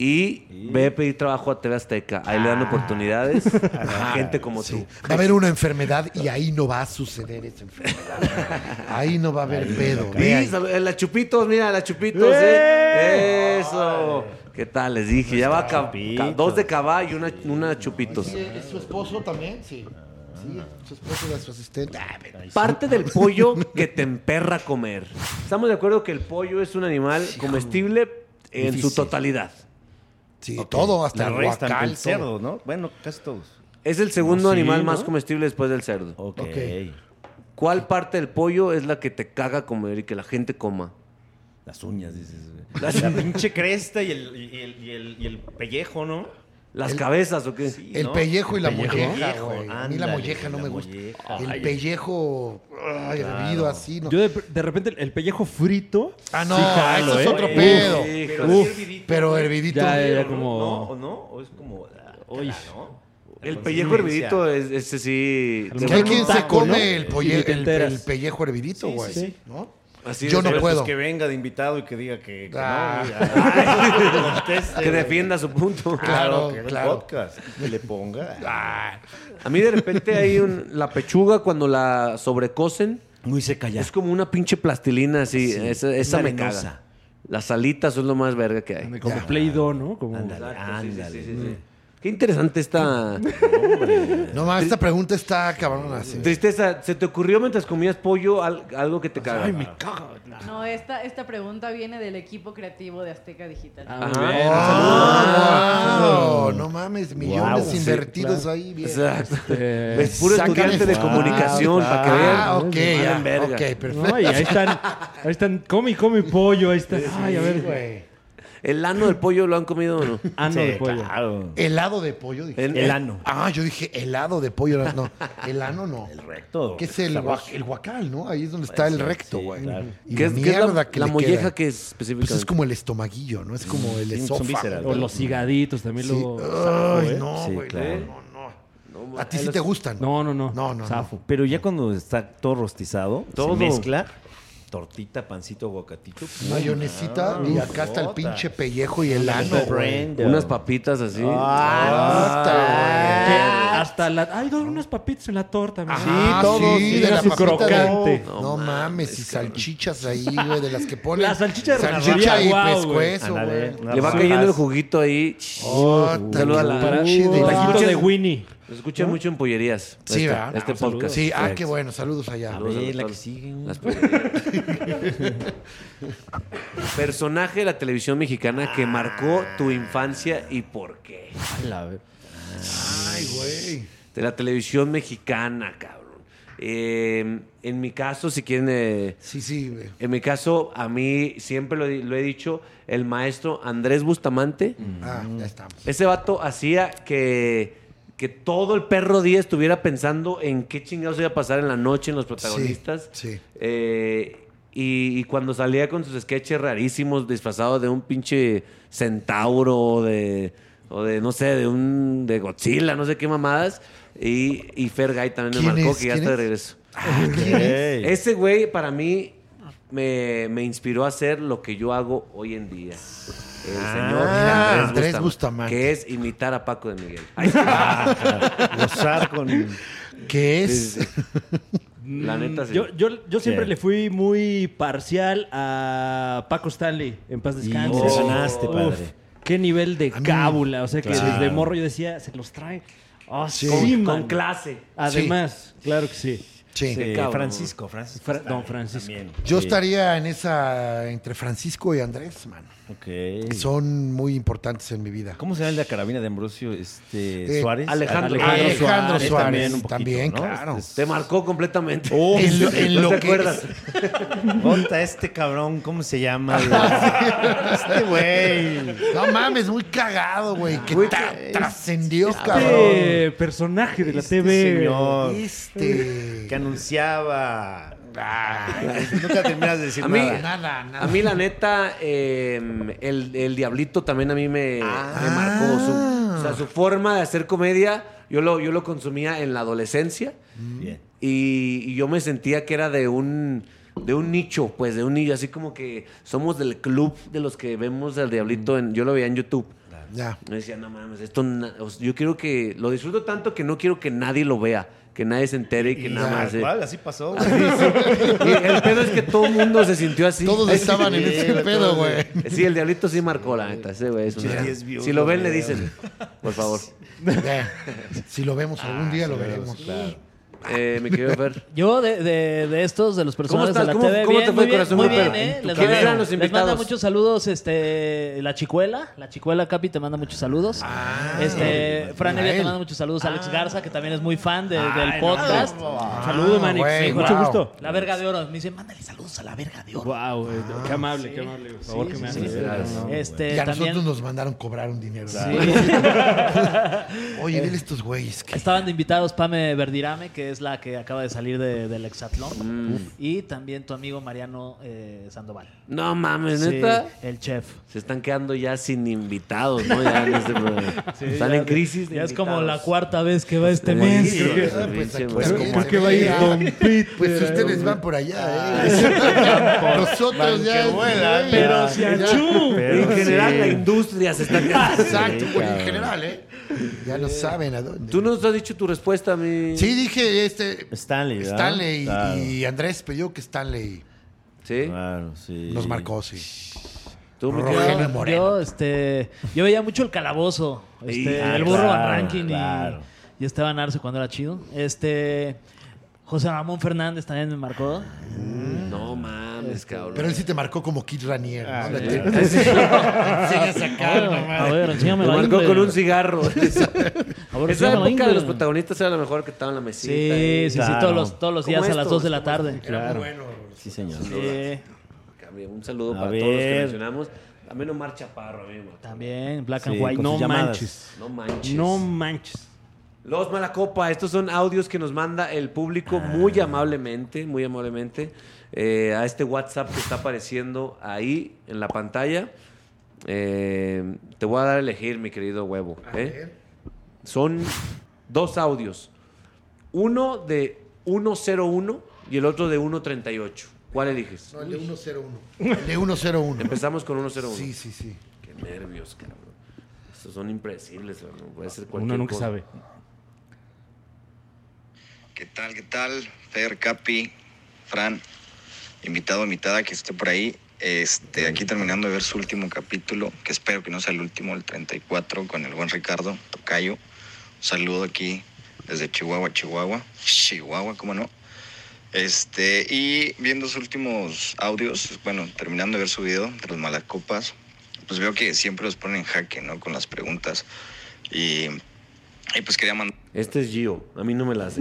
Y ve a pedir trabajo a T V Azteca. Ahí le dan oportunidades a gente como tú. Va a haber una enfermedad y ahí no va a suceder esa enfermedad. Ahí no va a haber pedo. ve ahí. Sí, sabe- la Chupitos, mira, la Chupitos, ¿eh? Eso. ¿Qué tal? Les dije, ya va ca- ca- dos de caballo y una, una Chupitos. ¿Es su esposo también? Sí. Sí, su esposo era su asistente. Ah, pero- Parte del pollo que te emperra comer. Estamos de acuerdo que el pollo es un animal comestible en su Difícil. totalidad. Sí, todo, hasta La el restan guacal. el cerdo, ¿no? Bueno, casi todos. Es el segundo No, sí, animal ¿no? más comestible después del cerdo. Ok. Ok. ¿Cuál parte del pollo es la que te caga comer y que la gente coma? Las uñas, dices. güey. La pinche cresta y el, y el, y el, y el pellejo, ¿no? ¿Las cabezas o qué? Sí, El ¿no? pellejo y la pellejo. molleja, Pellejo, güey. A mí la ándale, molleja no la me gusta. molleja. El Ay. pellejo ay, hervido así. No. Yo de, de repente el pellejo frito. Ah, no, sí jalo, eso es ¿eh? otro Uf. pedo. Pero Uf. así hervidito, Pero güey. hervidito. Ya, ya, ¿No? como- ¿No? ¿O no? ¿O es como... ah, Uy. ¿no? El La pellejo consistencia. hervidito, es, ese sí. A lo Que mejor hay en quien un se taco, come ¿no? el, polle- Sí, te el, enteras. el pellejo hervidito, Sí, güey. sí. ¿no? Así Yo es, no pero puedo. Pues que venga de invitado y que diga que, que Ah. no. güey. Ah, conteste, Que güey. defienda su punto. Claro, que haga el claro. podcast. Que le ponga. Ah, A mí de repente hay un, la pechuga cuando la sobrecocen Muy seca ya. es como una pinche plastilina así. Sí, esa esa me arenosa. caga. Las alitas son lo más verga que hay. Como Play-Doh, ¿no? Como... Ándale, ándale. Qué interesante esta no más, esta pregunta está cabrona. Sí. tristeza. ¿Se te ocurrió mientras comías pollo al- algo que te caga? Ay, me caga. No, esta, esta pregunta viene del equipo creativo de Azteca Digital. Ah, muy Ajá. bien. Ah, wow, no mames, millones Wow, sí, invertidos ahí. Bien. Exacto. Este, Es puro Sacan estudiante de esto. comunicación, para que vean. Ah, ok, Valen ya. verga. Ok, perfecto. No, y ahí están, ahí están, come y come pollo, ahí está. Ay, a ver. güey. ¿El ano del pollo lo han comido o no? Ano Sí, de pollo. claro. Helado de pollo, dije. El- El ano. Ah, yo dije helado de pollo. No, el ano no. El recto. ¿Qué es el, Sabroso. gua- el guacal, no? Ahí es donde está el ser, recto, sí, güey. claro. Y ¿Qué la es, qué es mierda la, que la le molleja queda. que es Pues específicamente? es como el estomaguillo, ¿no? Es como el Sí, son esófago. vísceras, O los higaditos también Sí. luego. Ay, zafo, ¿eh? no, Sí, güey. claro. No, no, No, no. A ti eh, sí los- te gustan. No, no, no. No, no, no. Zafo. Pero ya cuando está todo rostizado, Todo. se mezcla tortita, pancito, aguacatito. Mayonesita y acá está el Jota. pinche pellejo y el ano, güey. Unas papitas así. Ah, Que Puta, hasta la. Ay, doy unas papitas en la torta, mi güey. amor. Ajá, todo, sí, sí, de la su papita de- crocante. No, No mames, y salchichas ahí, güey, de las que ponen. La salchicha de Salchicha renacería, y guau, güey. pescuezo, Ándale, güey. una Le va rojas. cayendo el juguito ahí. Ota, Saluda a qué la- Para pinche un de- taquito Ah. de Winnie. Lo escucha mucho en pollerías. Sí, este, ¿verdad? Este Ah, podcast. saludos. Sí, ah, Correcto. qué bueno, saludos allá. Saludos. Ve, la a que todos. sigue. Las pollerías. Personaje de la televisión mexicana que marcó tu infancia y por qué. Ay, güey. De la televisión mexicana, cabrón. Eh, en mi caso, si quieren... eh, Sí, sí, güey. en mi caso, a mí siempre lo, he- lo he dicho, el maestro Andrés Bustamante. Ah, ya estamos. Ese vato hacía que, que todo el perro día estuviera pensando en qué chingados iba a pasar en la noche en los protagonistas. Sí, sí. Eh, y, y cuando salía con sus sketches rarísimos, disfrazado de un pinche centauro o de, o de no sé, de un de Godzilla, no sé qué mamadas. Y, y Fergay también me ¿Quién marcó es? que ya ¿Quién está de es? regreso. Ey. Ese güey para mí me, me inspiró a hacer lo que yo hago hoy en día. El señor Ah, Andrés, Andrés Bustamante, Bustamante. que es imitar a Paco de Miguel. Gozar con... ¿Qué es? La neta, sí. Yo, yo, yo siempre Sí. le fui muy parcial a Paco Stanley. En paz descanse. Y te ganaste, Uf, padre. Qué nivel de A mí- cábula. O sea, que Claro. desde morro yo decía, se los trae. Ah, Sí. sí, con, man. con clase. Además, claro que sí. Sí. Sí, cabrón. Francisco, Francisco. Fra- está don bien, Francisco. también. Yo Sí. estaría en esa entre Francisco y Andrés, man. Ok. Son muy importantes en mi vida. ¿Cómo se llama el de la carabina de Ambrosio este, Eh, Suárez? Alejandro. Alejandro Suárez. Suárez, También, un poquito, también, ¿no? claro. Este Te marcó completamente. Oh, En lo, en ¿No lo te que acuerdas? Ponta este cabrón, ¿cómo se llama? Este güey. No mames, muy cagado, güey. Que Güey, tra- que- trascendió, cabrón. Este personaje de la Este T V. señor Este. que anunciaba. Nunca terminas de decir A mí, nada. Nada, nada. a mí la neta, eh, el, el Diablito también a mí me, Ah. me marcó. Su, o sea, su forma de hacer comedia, yo lo, yo lo consumía en la adolescencia. Bien. Y, y yo me sentía que era de un de un nicho, pues de un nicho, así como que somos del club de los que vemos al Diablito, en, yo lo veía en YouTube. Ya. Me decía, no mames, esto na- o sea, yo quiero que lo disfruto tanto que no quiero que nadie lo vea, que nadie se entere y que Y nada más. eh. igual, así pasó. Y el pedo es que todo el mundo se sintió así. Todos estaban en Sí, ese güey, pedo, todos, güey. Sí, el Diablito sí marcó la neta, ese güey es una- Sí, es viudo, Si lo ven le güey. dicen, por favor. Ya. Si lo vemos algún día, lo veremos. Eh, mi querido Fer. Yo de, de, de estos, de los personajes estás? de la ¿Cómo- T V, cómo bien, te fue, muy bien, corazón, muy mi bien, perro? ¿eh? ¿En tu Les ¿Quiénes manda, eran los les manda invitados? muchos saludos este, la Chicuela. La Chicuela, Capi, te manda muchos saludos. este, Fran a Evia te él. manda muchos saludos. Alex Garza, que también es muy fan de- del Ay, podcast. Saludos, Manix. güey, Mucho wow. gusto. La verga de oro. Me dice, mándale saludos a la verga de oro. Wow, güey. Qué amable, qué amable. Por favor, Sí, que sí, me sí, haces. sí. gracias. Este, Y a también nosotros nos mandaron cobrar un dinero. Oye, dile a estos güeyes que. estaban de invitados Pame Verdirame, que es la que acaba de salir de- del Exatlón. Mm. Y también tu amigo Mariano eh, Sandoval. No mames, Sí, neta. el chef. Se están quedando ya sin invitados, ¿no? Ya en este programa. Están en crisis de Ya es como la invitados. cuarta vez que va este Sí, mes. sí, Ah, sí, pues pinche aquí madre. también ¿Por se qué va a ve, ir ah. Don Peter? Pues ustedes van por allá, ¿eh? Nosotros ya. vuelan, güey, pero ya- si ya- achú. Pero En general, sí. la industria se está quedando. Exacto, Sí, güey, en cabrón. general, ¿eh? Ya no saben a dónde. Tú nos has dicho tu respuesta a mí. Sí, dije este. Stanley, ¿verdad? Stanley y- Claro. y Andrés, pero yo que Stanley ¿Sí? Claro, sí. nos marcó, sí. Tú, mi Rogelio querido- Moreno. Yo, este, yo veía mucho el calabozo, este, Ah, el burro claro, Van Rankin y, claro. y Esteban Arce cuando era chido. Este, José Ramón Fernández también me marcó. No mames, cabrón. Pero él sí te marcó como Kid Ranier, ¿no? Ah, De- sí. te- te enseñas a sacar, A mamá. ver, enséñame Me la marcó ingle. con un cigarro. A ver, Esa enséñame la época ingle. de los protagonistas era la mejor que estaban en la mesita. Sí, y- sí, sí, Claro. todos los, todos los ¿Cómo días a estos? las dos de la ¿Cómo tarde. Claro. Sí, señor. Sí. Cabrón, un saludo A para todos los que ver. mencionamos. A mí no marcha Chaparro, a mí me También, Black and Sí, White. con No sus llamadas. manches. No manches. No manches. Los Malacopa, estos son audios que nos manda el público muy amablemente, muy amablemente, eh, a este WhatsApp que está apareciendo ahí en la pantalla. Eh, te voy a dar a elegir, mi querido huevo. ¿eh? Son dos audios. Uno de uno cero uno y el otro de uno treinta y ocho. ¿Cuál eliges? No, el de uno cero uno. El de uno cero uno. Empezamos con uno cero uno. Sí, sí, sí. Qué nervios, cabrón. Estos son impredecibles, ¿no? Puede ser cualquier Uno nunca cosa. sabe. ¿Qué tal, qué tal? Fer, Capi, Fran, invitado, invitada que esté por ahí. Este, aquí terminando de ver su último capítulo, que espero que no sea el último, el treinta y cuatro, con el buen Ricardo Tocayo. Un saludo aquí desde Chihuahua, Chihuahua. Chihuahua, ¿cómo no? Este, y viendo sus últimos audios, bueno, terminando de ver su video de los Malacopas, pues veo que siempre los ponen en jaque, ¿no? Con las preguntas. Y, y pues quería mandar... Este es Gio. A mí no me la hace.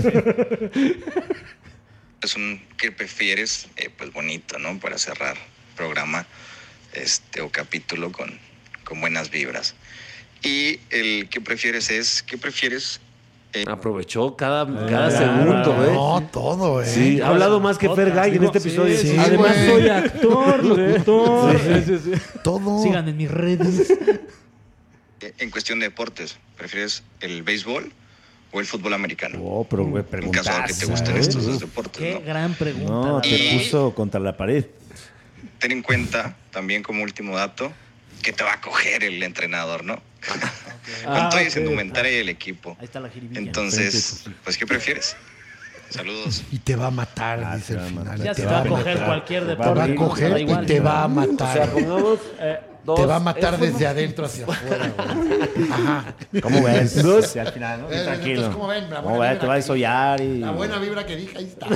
Es un ¿qué prefieres? Eh, pues bonito, ¿no? Para cerrar programa este, o capítulo con, con buenas vibras. Y el ¿qué prefieres? Es ¿qué prefieres? Eh, Aprovechó cada, cada segundo, ¿eh? No, todo, ¿eh? Sí, ha hablado más que Fer Gay en este episodio. sí, Además güey. soy actor, locutor. Sí, sí, sí. Todo. Sigan en mis redes. en cuestión de deportes, ¿prefieres el béisbol o el fútbol americano? Oh, pero güey, En caso de que te gusten preguntaste. estos dos deportes, Qué ¿no? gran pregunta. No, la te verdad. puso contra la pared. Ten en cuenta, también como último dato, que te va a coger el entrenador, ¿no? Ah, Con todo esa ok. indumentaria y el equipo. Ahí está la jiribilla. Entonces, pues, ¿qué prefieres? Saludos. Y te va a matar, Ah, dice te el va a final. matar. Ya te se va va a a coger matar. cualquier Te va deporte. Va a da coger igual. y te va a O matar. sea, pongamos Eh, dos. te va a matar es fútbol- desde adentro hacia afuera, güey. Ajá. ¿Cómo ves? Dos. Sí, al final, ¿no? Eh, Tranquilo. entonces, ¿cómo ven? La ¿Cómo buena ves? Te vibra va a que desollar y... La buena vibra que dije, ahí está.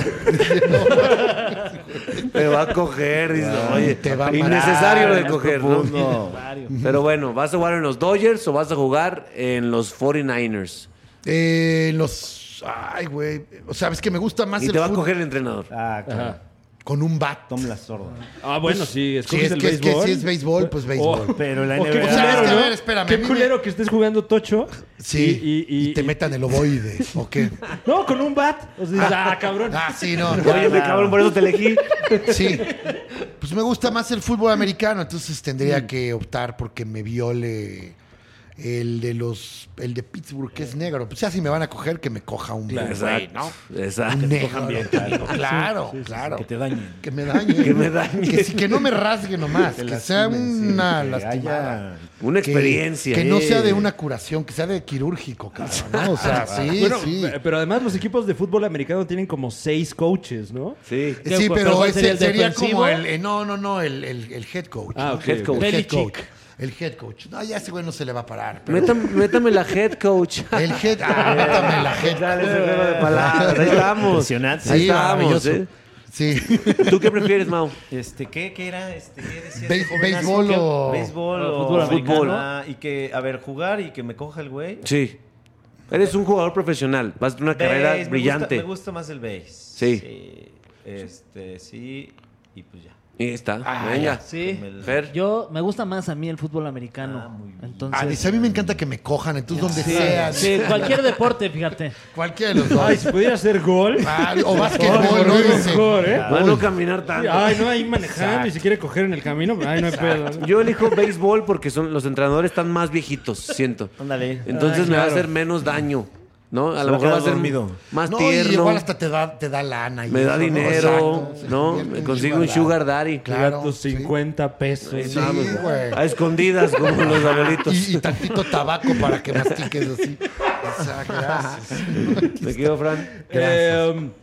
Te va a coger, dice. Oye, te va a innecesario lo de matar, coger, es ¿no? profundo. Mario. Pero bueno, ¿vas a jugar en los Dodgers o vas a jugar en los cuarenta y nueve ers? Eh, los. Ay, güey. O sea, es que me gusta más Y el te va a fútbol coger el entrenador. Ah, claro. Ajá. con un bat. Tom la sorda. Ah, bueno, sí, Si escoges es, el que, es que béisbol. si es béisbol, pues béisbol. Oh, Pero la oh, qué N B A... O sea, es que, a ¿no? ver, espérame, a Qué mí me- culero que estés jugando tocho. Sí. Y, y- Y te y- metan el ovoide. ¿O qué? No, con un bat. O sea, ah, cabrón. Ah, sí, no. Oye, me cabrón, por eso te elegí. Sí. Pues me gusta más el fútbol americano, entonces Mm. tendría que optar porque me viole el de los el de Pittsburgh, que es negro. Pues ya si me van a coger, que me coja un güey, ¿no? Exacto. Un negro. Claro, claro. Que te dañen. Que me dañe. Que me dañe. Que, sí, que no me rasgue nomás. Te Que sea lastimen, sí, una que lastimada. haya- Una Que- experiencia. Que, no Eh. sea de una curación, que sea de quirúrgico, cabrón, ¿no? O sea, sí, Bueno, sí. pero además los equipos de fútbol americano tienen como seis coaches, ¿no? Sí. ¿Qué? Sí, ¿Pero pero cuál ese sería el sería defensivo? como el... eh, no, no, no, el, el, el head coach. Ah, ¿no? ok, Head ok. coach. El head Belichick. coach. El head coach. No, ya ese güey no se le va a parar. pero- Métame, métame la head coach. El head... Ah, métame la head. Dale ese juego de palabras. Ahí estamos. Impresionante. Ahí Sí, estamos. maravilloso. ¿eh? Sí. ¿Tú qué prefieres, Mau? Este, ¿qué, qué era? Este, ¿qué decía Be- este jovenazo? béisbol ¿Qué? o- Béisbol o o... fútbol americano. Ah, y que, a ver, jugar y que me coja el güey. Sí. Eres un jugador profesional. Vas a tener una carrera Base, me brillante. gusta- Me gusta más el base. Sí. Este, sí. Y pues ya. Ahí está. Ah, Venga. Sí. Me- Fer. Yo me gusta más a mí el fútbol americano. Ah, muy bien. Entonces, Ah, dice, a mí me encanta que me cojan, entonces donde sí, sea. sí, cualquier deporte, fíjate. Cualquiera de los dos. Ay, si pudiera hacer gol. Ah, o Ay, básquetbol, por ¿no? mí Dice. mejor, ¿eh? Va a no caminar tanto. Ay, no, ahí manejando y si quiere coger en el camino, ay, no hay pedo. Yo elijo béisbol porque son, los entrenadores están más viejitos, siento. Ándale. Entonces Ay, me va a claro. hacer menos daño, ¿no? A Se lo va a mejor va a quedar ser dormido. más No, y tierno. igual hasta te da, te da lana. y Me da eso, ¿no? dinero, Exacto, se ¿no? convierte Me en consigo un sugar daddy. Claro, Tus sí. cincuenta pesos. Ahí Sí, estamos, güey. a escondidas, como los abuelitos. Y, y tantito tabaco para que mastiques así. O sea, gracias. Me quedo, Fran. Eh, um,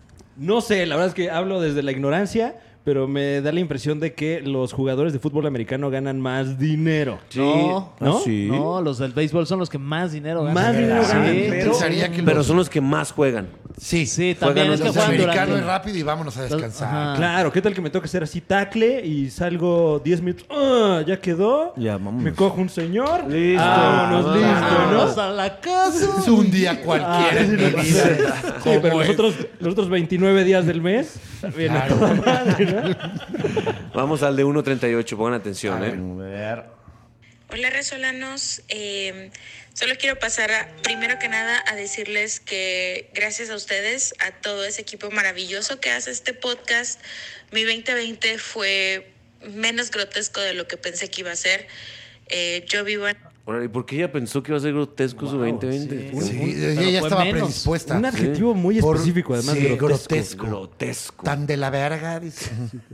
no sé, la verdad es que hablo desde la ignorancia, pero me da la impresión de que los jugadores de fútbol americano ganan más dinero. No, ¿No? Ah, sí. no, los del béisbol son los que más dinero ganan. Más dinero Sí. ganan, Yo pero- pensaría que Pero los- son los que más juegan. Sí. Sí, también es que Los juegan americanos durante... es rápido y vámonos a descansar. Ajá. Claro, ¿qué tal que me toca hacer así tackle y salgo diez minutos? ¡Ah! ¿Ya quedó? Ya, vámonos. Me cojo un señor. Listo. Vámonos, Vámonos. listo, Vamos ¿no? a la casa. Es un día cualquiera en mi vida. Sí, pero los otros, los otros veintinueve días del mes viene a toda madre, ¿no? Vamos al de uno treinta y ocho, pongan atención, A ¿eh? ver. Hola Resolanos, eh, solo quiero pasar a, primero que nada a decirles que gracias a ustedes, a todo ese equipo maravilloso que hace este podcast, mi veinte veinte fue menos grotesco de lo que pensé que iba a ser. Eh, yo vivo en... Órale, ¿y por qué ella pensó que iba a ser grotesco su veinte veinte? sí. Sí, Pero ella ya fue estaba menos. predispuesta. Un adjetivo muy Por- específico, además sí, de grotesco. grotesco. Grotesco. Tan de la verga, dice.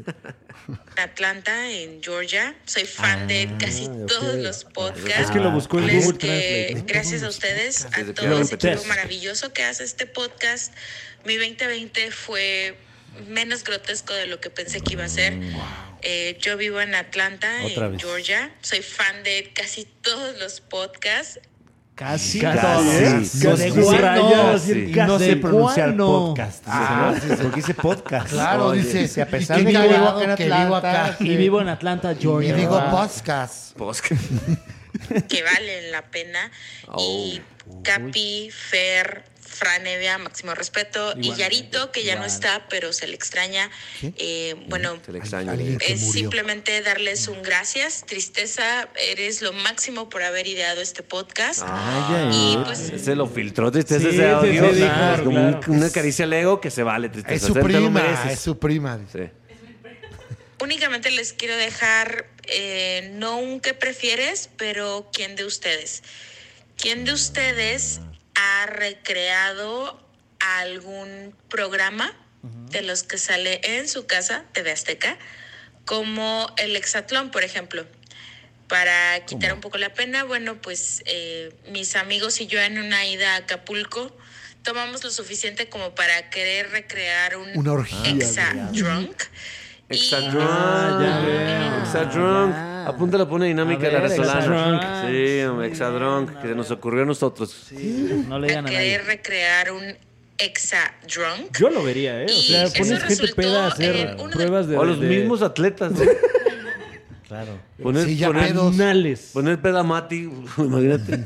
Atlanta, en Georgia. Soy fan de casi todos los podcasts. Es que lo buscó en Les Google que Translate, ¿no? Gracias a ustedes, a Desde todo que ese lo equipo test. maravilloso que hace este podcast, mi veinte veinte fue menos grotesco de lo que pensé que iba a ser. Eh, yo vivo en Atlanta, Otra en vez. Georgia. Soy fan de casi todos los podcasts. Casi, Casi. todos. Casi. ¿De Casi. cuándo? Sí. Y no ¿De sé pronunciar cuándo? podcast. Porque dice podcast. Claro, Oye, dice. dice, a pesar y de qué que vivo cagado acá en que vivo Atlanta, acá. Y vivo en Atlanta, Y Georgia. digo Ah. podcast. Posca. Que valen la pena. Y Capi, Fer, Fran Evia, máximo respeto. Y Yarito, que ya no está, pero se le extraña. Eh, bueno, Se le extraña. Alguien que es murió. simplemente darles un gracias. Tristeza, eres lo máximo por haber ideado este podcast. Ay, Y ay, pues se lo filtró tristeza Sí, ese sí, audio. sí, claro, como un- claro. una caricia al ego que se vale tristeza. Es su Te lo prima, mereces. es su prima. dice. Sí. únicamente les quiero dejar eh, no un qué prefieres, pero quién de ustedes. ¿Quién de ustedes ha recreado algún programa de los que sale en su casa, T V Azteca, como el Hexatlón, por ejemplo? Para quitar un poco la pena, bueno, pues eh, mis amigos y yo en una ida a Acapulco tomamos lo suficiente como para querer recrear un Una orgía. Exa Drunk. Extra Y- drunk. ya veo. Extra drunk. Ya. Apúntalo, pone dinámica A de la ver, resolana. Extra drunk. Sí, hombre, extra drunk. Que se nos ocurrió a nosotros. Sí, no le digan a a querer nadie. recrear un Exa Drunk. Yo lo vería, ¿eh? O Y sea, eso pones gente resultó peda a hacer en uno de- pruebas de... O a los de- mismos atletas. ¿no? Claro. Poner, Sí, ya poner, pedos. Anales. poner peda a Mati. Imagínate.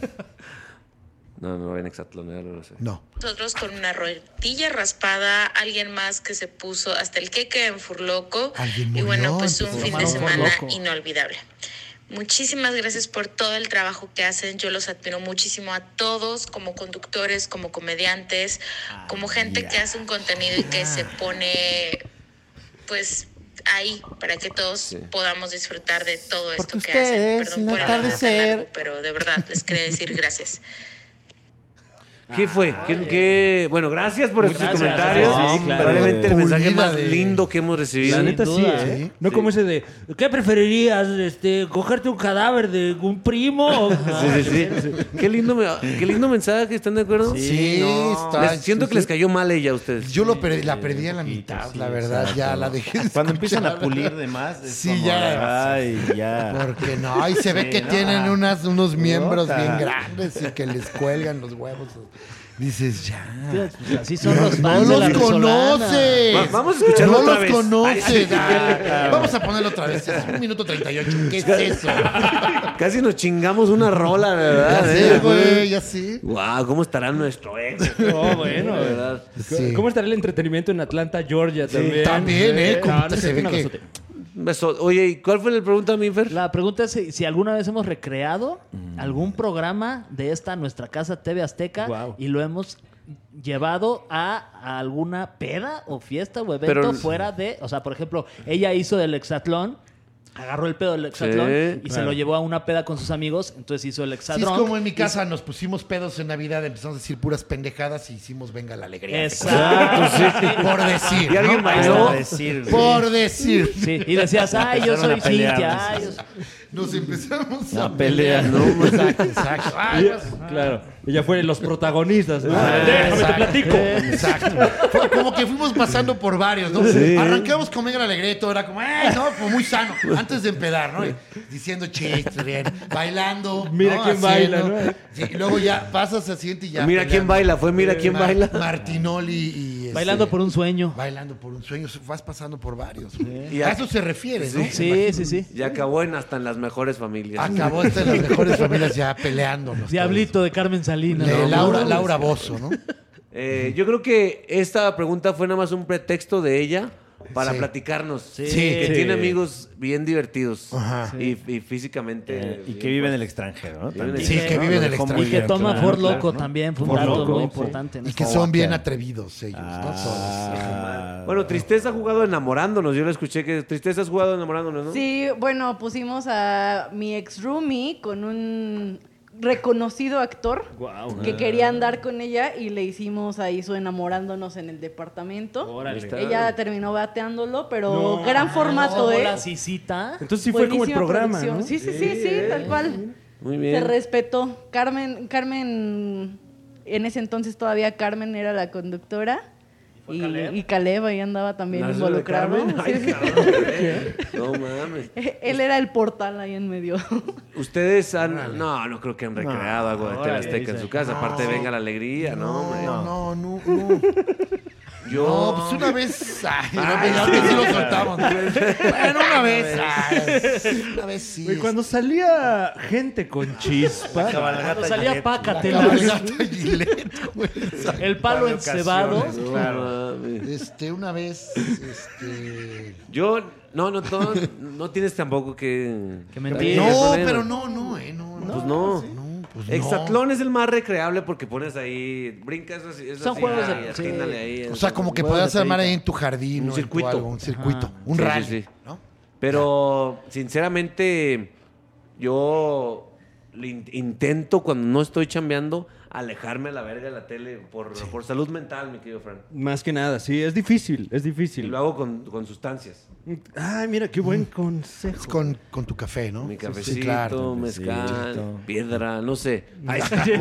No, no, en Hexatlón, ya lo sé. No. Nosotros con una rodilla raspada, alguien más que se puso hasta el queque en Furloco. Alguien Y murió, bueno, pues un empezó fin a de tomar un semana Furloco. inolvidable. Muchísimas gracias por todo el trabajo que hacen. Yo los admiro muchísimo a todos como conductores, como comediantes, como gente que hace un contenido y que se pone pues ahí para que todos podamos disfrutar de todo esto Porque que hacen. ustedes, Perdón sin por el audio tan atardecer. largo, pero de verdad les quería decir gracias. ¿Qué fue? ¿Qué, qué- Bueno, gracias por estos Gracias, comentarios. gracias, sí, claro. Probablemente el mensaje Pulida más de- lindo que hemos recibido. La neta Sin sí, duda, ¿eh? sí. No como ese de, ¿qué preferirías? Este, ¿cogerte un cadáver de un primo? o- Sí, sí, sí. Qué lindo, me- qué lindo mensaje, ¿están de acuerdo? Sí, está- Les- siento que les cayó mal ella a ustedes. Yo lo perdí, la perdí a la mitad, la verdad. Ya la dejé. de Cuando empiezan a escuchar. pulir de más, es Sí, como ya. de, Ay, ya. Porque no, y se ve Sí, que no. tienen unas, unos miembros Puta. bien grandes y que les cuelgan los huevos. Dices, ya. Pues así son No, los no fans de la los Resolana. conoces. Va- vamos a escucharlo no otra los vez. conoces. Ah, vamos a ponerlo otra vez. Es un minuto treinta y ocho. ¿Qué es eso? Casi nos chingamos una rola, ¿verdad? Ya sé, güey, ya sé. Wow, ¿cómo estará nuestro ex? Oh, bueno. La verdad. Sí. ¿Cómo estará el entretenimiento en Atlanta, Georgia también? también, ¿eh? Como No, no te- es se cierto, ve un que- abrazote. Un beso. Oye, ¿y cuál fue la pregunta, Minfer? La pregunta es si, si alguna vez hemos recreado algún programa de esta nuestra casa T V Azteca Guau. y lo hemos llevado a, a alguna peda o fiesta o evento Pero- fuera de, o sea, por ejemplo, ella hizo del hexatlón, agarró el pedo del hexatlón Sí, y se claro. lo llevó a una peda con sus amigos, entonces hizo el Sí, es hexatlón. como en mi casa nos pusimos pedos en Navidad, empezamos a decir puras pendejadas y hicimos venga la alegría. Exacto, Por decir. ¿Y alguien ¿no? bailó? Para decir, Por decir. sí. Y decías, ay, yo Empezaron soy a pelear, Cintia, ay, sí. yo soy-". nos empezamos La a pelea, pelear. ¿no? Exacto, exacto. Ay, Ella- claro. Ella fue los protagonistas. ¿no? Ah, Déjame te exacto, platico. Exacto. Fue como que fuimos pasando por varios, ¿no? Sí. Arrancamos con Mega Alegreto, era como, ¡ay, no! Como muy sano, antes de empedar, ¿no? Y diciendo chistes, bien, bailando. Mira ¿no? quién baila, Haciendo. ¿no? Sí, y luego ya pasas al siguiente y ya. Mira quién peleando. baila, fue mira quién Mar- baila. Martinoli y. este, Bailando por un sueño. Bailando por un sueño, vas pasando por varios. Y A a- eso se refiere, ¿no? Sí, sí, sí. Y acabó en hasta en las mejores familias. Acabó hasta en las mejores familias ya peleándonos. Diablito de Carmen Salinas. todos. De ¿no? Laura, no, Laura Bozo, ¿no? Eh, yo creo que esta pregunta fue nada más un pretexto de ella para Sí. platicarnos. Sí. Que Sí. tiene amigos bien divertidos. Ajá. Y, y físicamente. Eh, y bien que vive en el fuertes. extranjero, ¿no? Vive en el También. Sí, que ¿no? vive en Lo el dejó muy Y que extranjero, toma claro, Ford claro, Loco ¿no? también. Fue un Ford dato Loco, muy sí. importante. ¿no? Y que Como son bien Walker. atrevidos ellos, ¿no? Todos. Ah, Bueno, Tristeza ha jugado enamorándonos. Yo le escuché que Tristeza has jugado enamorándonos, ¿no? Sí, bueno, pusimos a mi ex roomie con un reconocido actor Guau. que quería andar con ella y le hicimos ahí su enamorándonos en el departamento. Órale. Ahí está. Ella terminó bateándolo, pero No. gran formato, ¿eh? La Cisita. Entonces sí fue como el Buenísima programa, producción. ¿no? Sí, sí, sí, sí, tal cual. Muy Se bien. respetó. Carmen, Carmen, en ese entonces todavía Carmen era la conductora. fue Y, Caleb? y Caleb ahí andaba también ¿La de involucrado. Carmen? Ay, Sí, sí. cabrón. No mames. Él era el portal ahí en medio. Ustedes han. No, no creo que han recreado algo de órale, Teleazteca en dice. su casa. Aparte, venga la alegría, ¿no, hombre? No, no, no, no. Yo. No, pues una vez. Ay, una vez, ya que sí lo soltamos. Bueno, una vez. ay, una vez sí. Güey, cuando salía gente con chispa. Cuando salía Gillette. Pácatelas, Cabalgata Gillette, güey. el palo encebado. No, Claro. mames. Este, una vez, este... Yo. No, no, todo- no tienes tampoco que. Que mentir. No, No, problema. pero no, no, eh, no. no. Pues no. No, pues no. Hexatlón es el más recreable porque pones ahí. Brincas así. es Son así, juegos de- y sí. atínale ahí. O sea, como que Juegos podías de armar pedita. ahí en tu jardín, Un ¿no? En tu circuito. algo, un circuito, Ajá. un Sí, sí, rally, sí. ¿no? Pero, sinceramente, yo le in- intento cuando no estoy chambeando alejarme a la verga de la tele por, por salud mental, mi querido Fran. Más que nada, sí, es difícil, es Y difícil. lo hago con, con sustancias. Ay, mira, qué buen consejo. Es con, con tu café, ¿no? Mi Sí, cafecito, sí, claro. mezcal, Cafecito. piedra, no sé. Ay,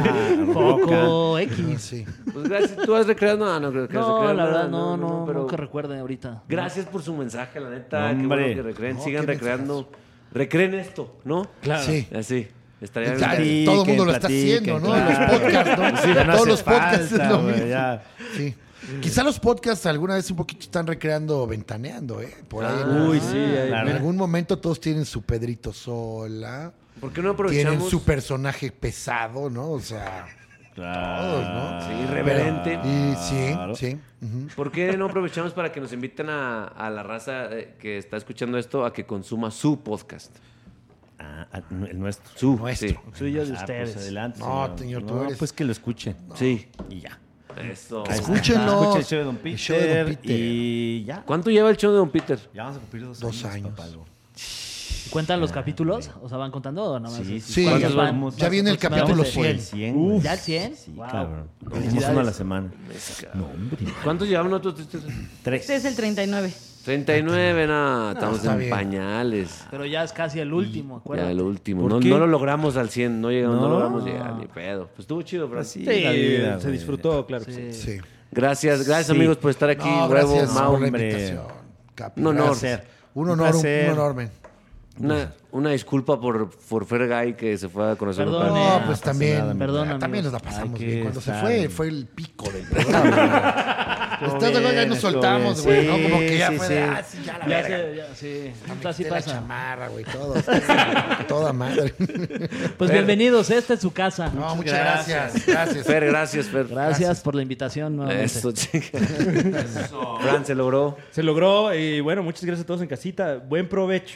Foco Ah, X. sí. pues gracias. ¿Tú has recreado? No, no creo que has No, recreado la nada, verdad, no, no, pero nunca recuerde ahorita. gracias por su mensaje, la neta. No, Qué hombre. bueno que recreen. No, Sigan qué recreando. Recreen esto, ¿no? Claro. Sí. Así. Estaría Ya, bien. todo el mundo lo platiquen, está haciendo, ¿no? claro. Los podcasts, ¿no? Sí, pero no Todos hace los podcasts falta, es lo güey, mismo. ya. Sí. Quizá los podcasts alguna vez un poquito están recreando ventaneando, ¿eh? Por ahí. Ah, ¿no? Uy, sí. ahí- claro. En algún momento todos tienen su Pedrito Sola. ¿Por qué no aprovechamos? Tienen su personaje pesado, ¿no? O sea, todos, ¿no? Sí, irreverente. Y sí, Claro. sí. ujú. ¿Por qué no aprovechamos para que nos inviten a, a la raza eh, que está escuchando esto a que consuma su podcast? Ah, ah, el nuestro. Su, Nuestro. sí. Suyo de Ah, ustedes. pues adelante. No, señor, tú No, eres- pues que lo escuchen. Sí. Y ya. Eso. Ahí está. Escúchenlo. Escuchen el show de Don Peter. El show de Don Peter. Y ya. ¿Cuánto lleva el show de Don Peter? Ya vamos a cumplir dos, Dos años. papalo. ¿Cuentan los capítulos? ¿O sea, van contando o nada más? Sí, Sí, ¿Cuántos ya, van? ya viene el capítulo Aproximadamente. cien. El cien. güey. ¿Ya el cien? Sí, Wow. cabrón. Hicimos Felicidades. uno a la semana. No, hombre. ¿Cuántos llevamos nosotros? Tres. Este es el treinta y nueve. treinta y nueve, no, estamos está en bien. pañales. Pero ya es casi el último, Ya acuérdate. el último. ¿Por No, qué? no lo logramos al cien, no llegamos, no, No. logramos llegar, ni pedo. Pues estuvo chido, Fran. Sí, Sí, la vida, se güey. disfrutó, claro. que sí. Sí. Sí. Gracias, gracias Sí. amigos por estar aquí. No, Huevo, gracias Mau. por la hombre. invitación. Capi. Un honor. Gracias. Un Un honor, un, placer. un honor, men. Una, una disculpa por, por Fergay que se fue a conocer Perdón, un eh. No, Ah, pues pasa también. nada, Perdón, también amigos. nos la pasamos Hay bien. que Cuando se estar fue, bien. fue el pico del programa. ¿Estás de acuerdo? Ya nos estuvo soltamos, bien. güey, ¿no? Como que ya Sí, fue sí, de, sí. ah, sí, ya la Ya verga. sé, ya, sí. Me Así quité la pasa. chamarra, güey, todo. Toda madre. Pues bienvenidos, esta es su casa. No, muchas gracias. Gracias. Fer, gracias, Fer. Gracias por la invitación nuevamente. Eso, chica. Fran se logró. Se logró y bueno, muchas gracias a todos en casita. Buen provecho.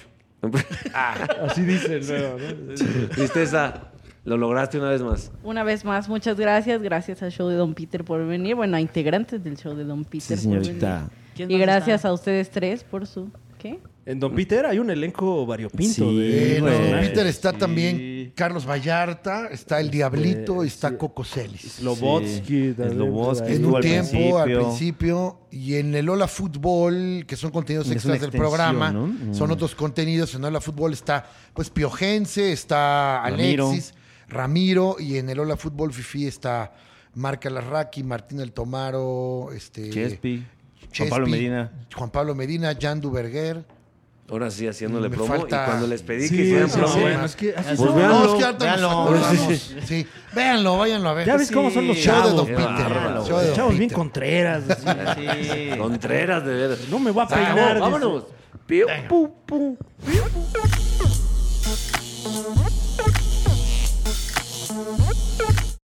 Así dicen luego, ¿no? Tristeza, lo lograste una vez más. Una vez más, muchas gracias. Gracias al show de Don Peter por venir. Bueno, a integrantes del show de Don Peter Sí, por señorita. venir. ¿Quién Y más gracias está? a ustedes tres por su... ¿Qué? En Don Peter hay un elenco variopinto Sí, de Eh, no, güey. personajes. Peter está Sí. también Carlos Vallarta, está el Diablito y está sí. Coco Celis. Slobotsky. también, Slobotsky. por ahí. En estuvo un al tiempo, al principio. principio, y en el Hola Fútbol, que son contenidos Es extras una del extensión, programa, ¿no? Mm. son otros contenidos. En Hola Fútbol está, pues, Piojense, está Ramiro. Alexis, Ramiro, y en el Hola Fútbol Fifi está Marca Larraqui, Martín El Tomaro, este, Chespi. Juan Chespi, Pablo Medina. Juan Pablo Medina, Jan Duverguer. Ahora sí, haciéndole Me promo. falta- Y cuando les pedí Sí, que hicieran pero promo, bueno, es que así Pues son. véanlo, No, es que ahorita nos véanlo. acordamos. Sí, véanlo, váyanlo a ver. Ya ves cómo son los Show de chavos. Don Qué Peter. bárbaro, Show de Don Chavos bien Peter. contreras. así. Sí. Contreras, de veras. No me voy a Se acabó, peinar. vámonos. Piu, pu, pu, piu, pu.